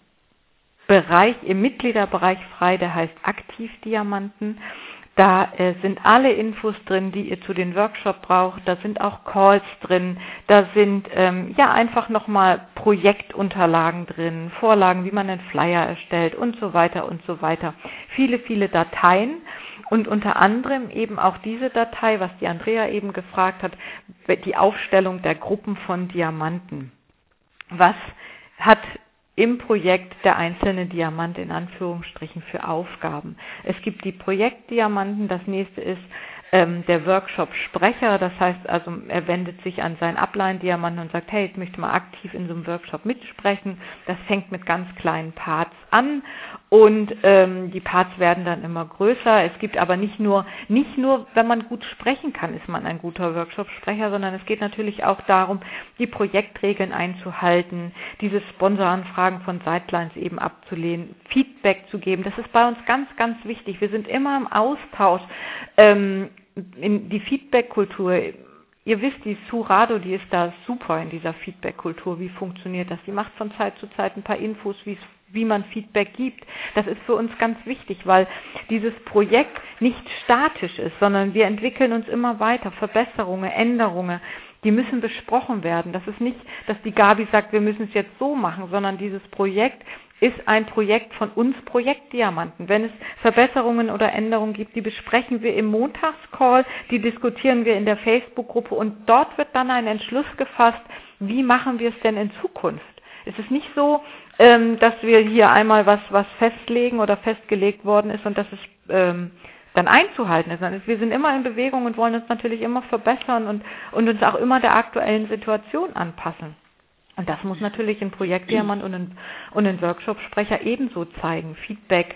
Bereich im Mitgliederbereich frei, der heißt Aktivdiamanten. Da äh, sind alle Infos drin, die ihr zu den Workshop braucht. Da sind auch Calls drin. Da sind ähm, ja einfach nochmal Projektunterlagen drin, Vorlagen, wie man einen Flyer erstellt und so weiter und so weiter. Viele, viele Dateien und unter anderem eben auch diese Datei, was die Andrea eben gefragt hat, die Aufstellung der Gruppen von Diamanten. Was hat im Projekt der einzelne Diamant in Anführungsstrichen für Aufgaben. Es gibt die Projektdiamanten, das nächste ist ähm, der Workshop-Sprecher, das heißt also, er wendet sich an seinen Upline-Diamanten und sagt, hey, ich möchte mal aktiv in so einem Workshop mitsprechen. Das fängt mit ganz kleinen Parts an und ähm, die Parts werden dann immer größer. Es gibt aber nicht nur, nicht nur, wenn man gut sprechen kann, ist man ein guter Workshop-Sprecher, sondern es geht natürlich auch darum, die Projektregeln einzuhalten, diese Sponsoranfragen von Sidelines eben abzulehnen, Feedback zu geben. Das ist bei uns ganz, ganz wichtig. Wir sind immer im Austausch. Ähm, in die Feedback-Kultur, ihr wisst, die Surado, die ist da super in dieser Feedback-Kultur. Wie funktioniert das? Die macht von Zeit zu Zeit ein paar Infos, wie man Feedback gibt. Das ist für uns ganz wichtig, weil dieses Projekt nicht statisch ist, sondern wir entwickeln uns immer weiter. Verbesserungen, Änderungen, die müssen besprochen werden. Das ist nicht, dass die Gabi sagt, wir müssen es jetzt so machen, sondern dieses Projekt ist ein Projekt von uns Projektdiamanten. Wenn es Verbesserungen oder Änderungen gibt, die besprechen wir im Montagscall, die diskutieren wir in der Facebook-Gruppe und dort wird dann ein Entschluss gefasst, wie machen wir es denn in Zukunft. Es ist nicht so, ähm, dass wir hier einmal was, was festlegen oder festgelegt worden ist und dass es ähm, dann einzuhalten ist, sondern wir sind immer in Bewegung und wollen uns natürlich immer verbessern und, und uns auch immer der aktuellen Situation anpassen. Und das muss natürlich ein Projektdiamant und ein, und ein Workshop-Sprecher ebenso zeigen. Feedback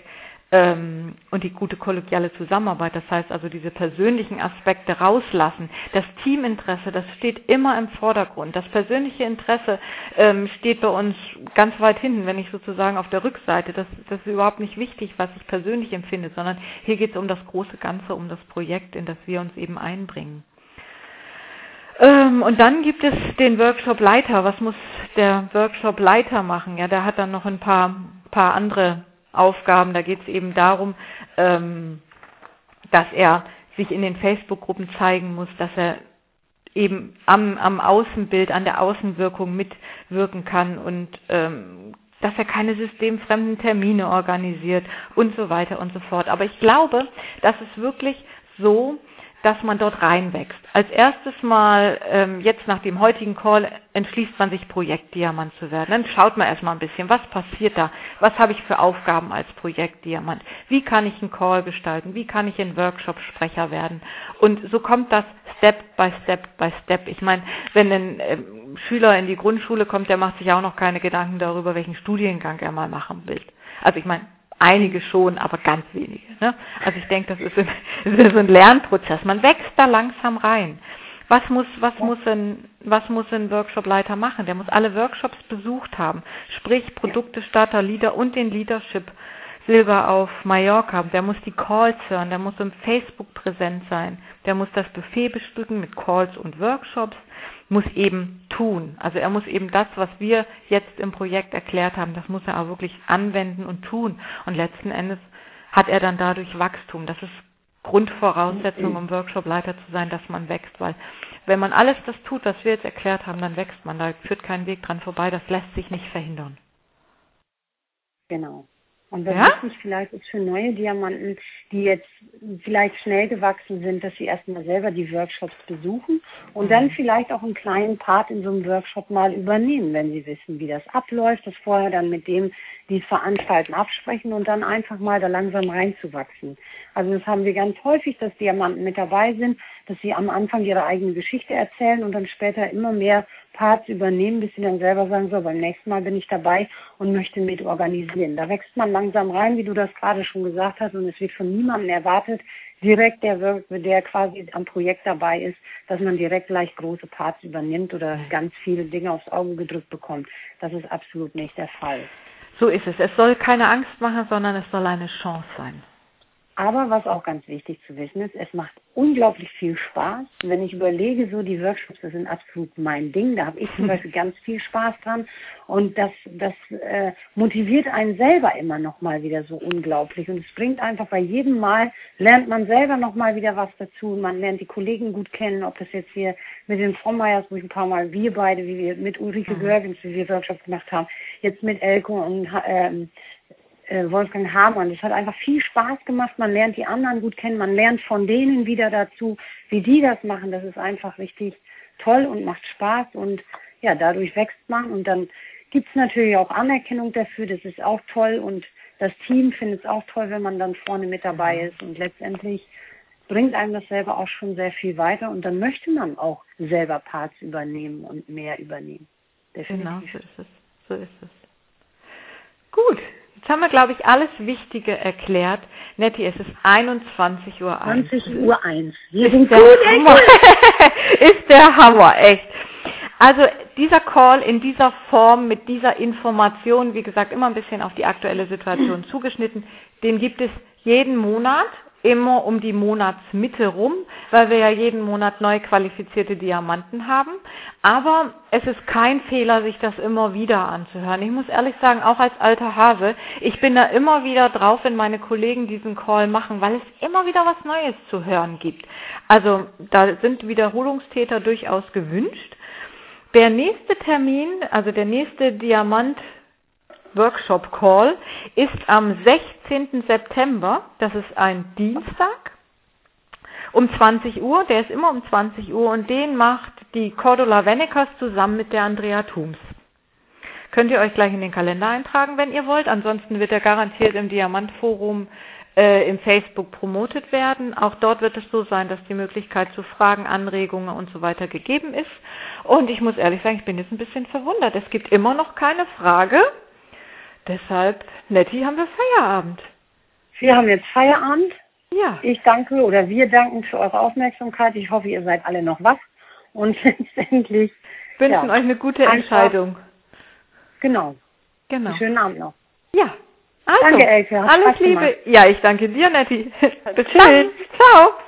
ähm, und die gute kollegiale Zusammenarbeit. Das heißt also diese persönlichen Aspekte rauslassen. Das Teaminteresse, das steht immer im Vordergrund. Das persönliche Interesse ähm, steht bei uns ganz weit hinten, wenn ich sozusagen auf der Rückseite. Das, das ist überhaupt nicht wichtig, was ich persönlich empfinde, sondern hier geht es um das große Ganze, um das Projekt, in das wir uns eben einbringen. Und dann gibt es den Workshop-Leiter. Was muss der Workshop-Leiter machen? Ja, der hat dann noch ein paar, paar andere Aufgaben. Da geht es eben darum, ähm, dass er sich in den Facebook-Gruppen zeigen muss, dass er eben am, am Außenbild, an der Außenwirkung mitwirken kann und ähm, dass er keine systemfremden Termine organisiert und so weiter und so fort. Aber ich glaube, das ist wirklich so, dass man dort reinwächst. Als erstes mal, ähm, jetzt nach dem heutigen Call, entschließt man sich, Projektdiamant zu werden. Dann schaut man erstmal ein bisschen, was passiert da? Was habe ich für Aufgaben als Projektdiamant? Wie kann ich einen Call gestalten? Wie kann ich ein Workshop-Sprecher werden? Und so kommt das Step by Step by Step. Ich meine, wenn ein ähm, Schüler in die Grundschule kommt, der macht sich auch noch keine Gedanken darüber, welchen Studiengang er mal machen will. Also ich meine, einige schon, aber ganz wenige. Ne? Also ich denke, das ist, ein, das ist ein Lernprozess. Man wächst da langsam rein. Was muss, was muss ein, was muss ein Workshopleiter machen? Der muss alle Workshops besucht haben. Sprich, Produkte, Starter, Leader und den Leadership Silber auf Mallorca. Der muss die Calls hören. Der muss im Facebook präsent sein. Der muss das Buffet bestücken mit Calls und Workshops. Muss eben tun. Also er muss eben das, was wir jetzt im Projekt erklärt haben, das muss er auch wirklich anwenden und tun. Und letzten Endes hat er dann dadurch Wachstum. Das ist Grundvoraussetzung, um Workshopleiter zu sein, dass man wächst. Weil wenn man alles das tut, was wir jetzt erklärt haben, dann wächst man. Da führt kein Weg dran vorbei. Das lässt sich nicht verhindern. Genau. Und was ja? wichtig vielleicht ist für neue Diamanten, die jetzt vielleicht schnell gewachsen sind, dass sie erstmal selber die Workshops besuchen und mhm. dann vielleicht auch einen kleinen Part in so einem Workshop mal übernehmen, wenn sie wissen, wie das abläuft, das vorher dann mit dem, die es veranstalten, absprechen und dann einfach mal da langsam reinzuwachsen. Also das haben wir ganz häufig, dass Diamanten mit dabei sind, dass sie am Anfang ihre eigene Geschichte erzählen und dann später immer mehr Parts übernehmen, bis sie dann selber sagen, so, beim nächsten Mal bin ich dabei und möchte mit organisieren. Da wächst man langsam rein, wie du das gerade schon gesagt hast, und es wird von niemandem erwartet, direkt der, der quasi am Projekt dabei ist, dass man direkt gleich große Parts übernimmt oder ganz viele Dinge aufs Auge gedrückt bekommt. Das ist absolut nicht der Fall. So ist es. Es soll keine Angst machen, sondern es soll eine Chance sein. Aber was auch ganz wichtig zu wissen ist, es macht unglaublich viel Spaß. Wenn ich überlege, so die Workshops, das sind absolut mein Ding. Da habe ich zum Beispiel ganz viel Spaß dran. Und das, das äh, motiviert einen selber immer noch mal wieder so unglaublich. Und es bringt einfach bei jedem Mal, lernt man selber noch mal wieder was dazu. Man lernt die Kollegen gut kennen, ob das jetzt hier mit den Frommeyers, wo ich ein paar Mal, wir beide, wie wir mit Ulrike mhm. Görgens, wie wir Workshops gemacht haben, jetzt mit Elko und ähm, Wolfgang Hamann. Das hat einfach viel Spaß gemacht. Man lernt die anderen gut kennen. Man lernt von denen wieder dazu, wie die das machen. Das ist einfach richtig toll und macht Spaß. Und ja, dadurch wächst man. Und dann gibt es natürlich auch Anerkennung dafür. Das ist auch toll. Und das Team findet es auch toll, wenn man dann vorne mit dabei ist. Und letztendlich bringt einem das selber auch schon sehr viel weiter. Und dann möchte man auch selber Parts übernehmen und mehr übernehmen. Definitiv. Genau, so ist es. So ist es. Gut. Jetzt haben wir, glaube ich, alles Wichtige erklärt. Nettie, es ist einundzwanzig Uhr eins. zwanzig Uhr eins. Wir sind gut, ist der Hammer, echt. Also dieser Call in dieser Form, mit dieser Information, wie gesagt, immer ein bisschen auf die aktuelle Situation zugeschnitten, den gibt es jeden Monat, immer um die Monatsmitte rum, weil wir ja jeden Monat neu qualifizierte Diamanten haben. Aber es ist kein Fehler, sich das immer wieder anzuhören. Ich muss ehrlich sagen, auch als alter Hase, ich bin da immer wieder drauf, wenn meine Kollegen diesen Call machen, weil es immer wieder was Neues zu hören gibt. Also da sind Wiederholungstäter durchaus gewünscht. Der nächste Termin, also der nächste Diamant Workshop Call ist am sechzehnten September, das ist ein Dienstag, um zwanzig Uhr, der ist immer um zwanzig Uhr und den macht die Cordula Wennekers zusammen mit der Andrea Thums. Könnt ihr euch gleich in den Kalender eintragen, wenn ihr wollt, ansonsten wird er garantiert im Diamantforum äh, im Facebook promotet werden. Auch dort wird es so sein, dass die Möglichkeit zu Fragen, Anregungen und so weiter gegeben ist. Und ich muss ehrlich sagen, ich bin jetzt ein bisschen verwundert. Es gibt immer noch keine Frage. Deshalb, Nettie, haben wir Feierabend. Wir haben jetzt Feierabend. Ja. Ich danke oder wir danken für eure Aufmerksamkeit. Ich hoffe, ihr seid alle noch wach und letztendlich wünschen ja, euch eine gute Entscheidung. Genau. Genau. Einen schönen Abend noch. Ja. Also, danke, Elke. Alles Liebe. Ja, ich danke dir, Nettie. Bis dann. Ciao.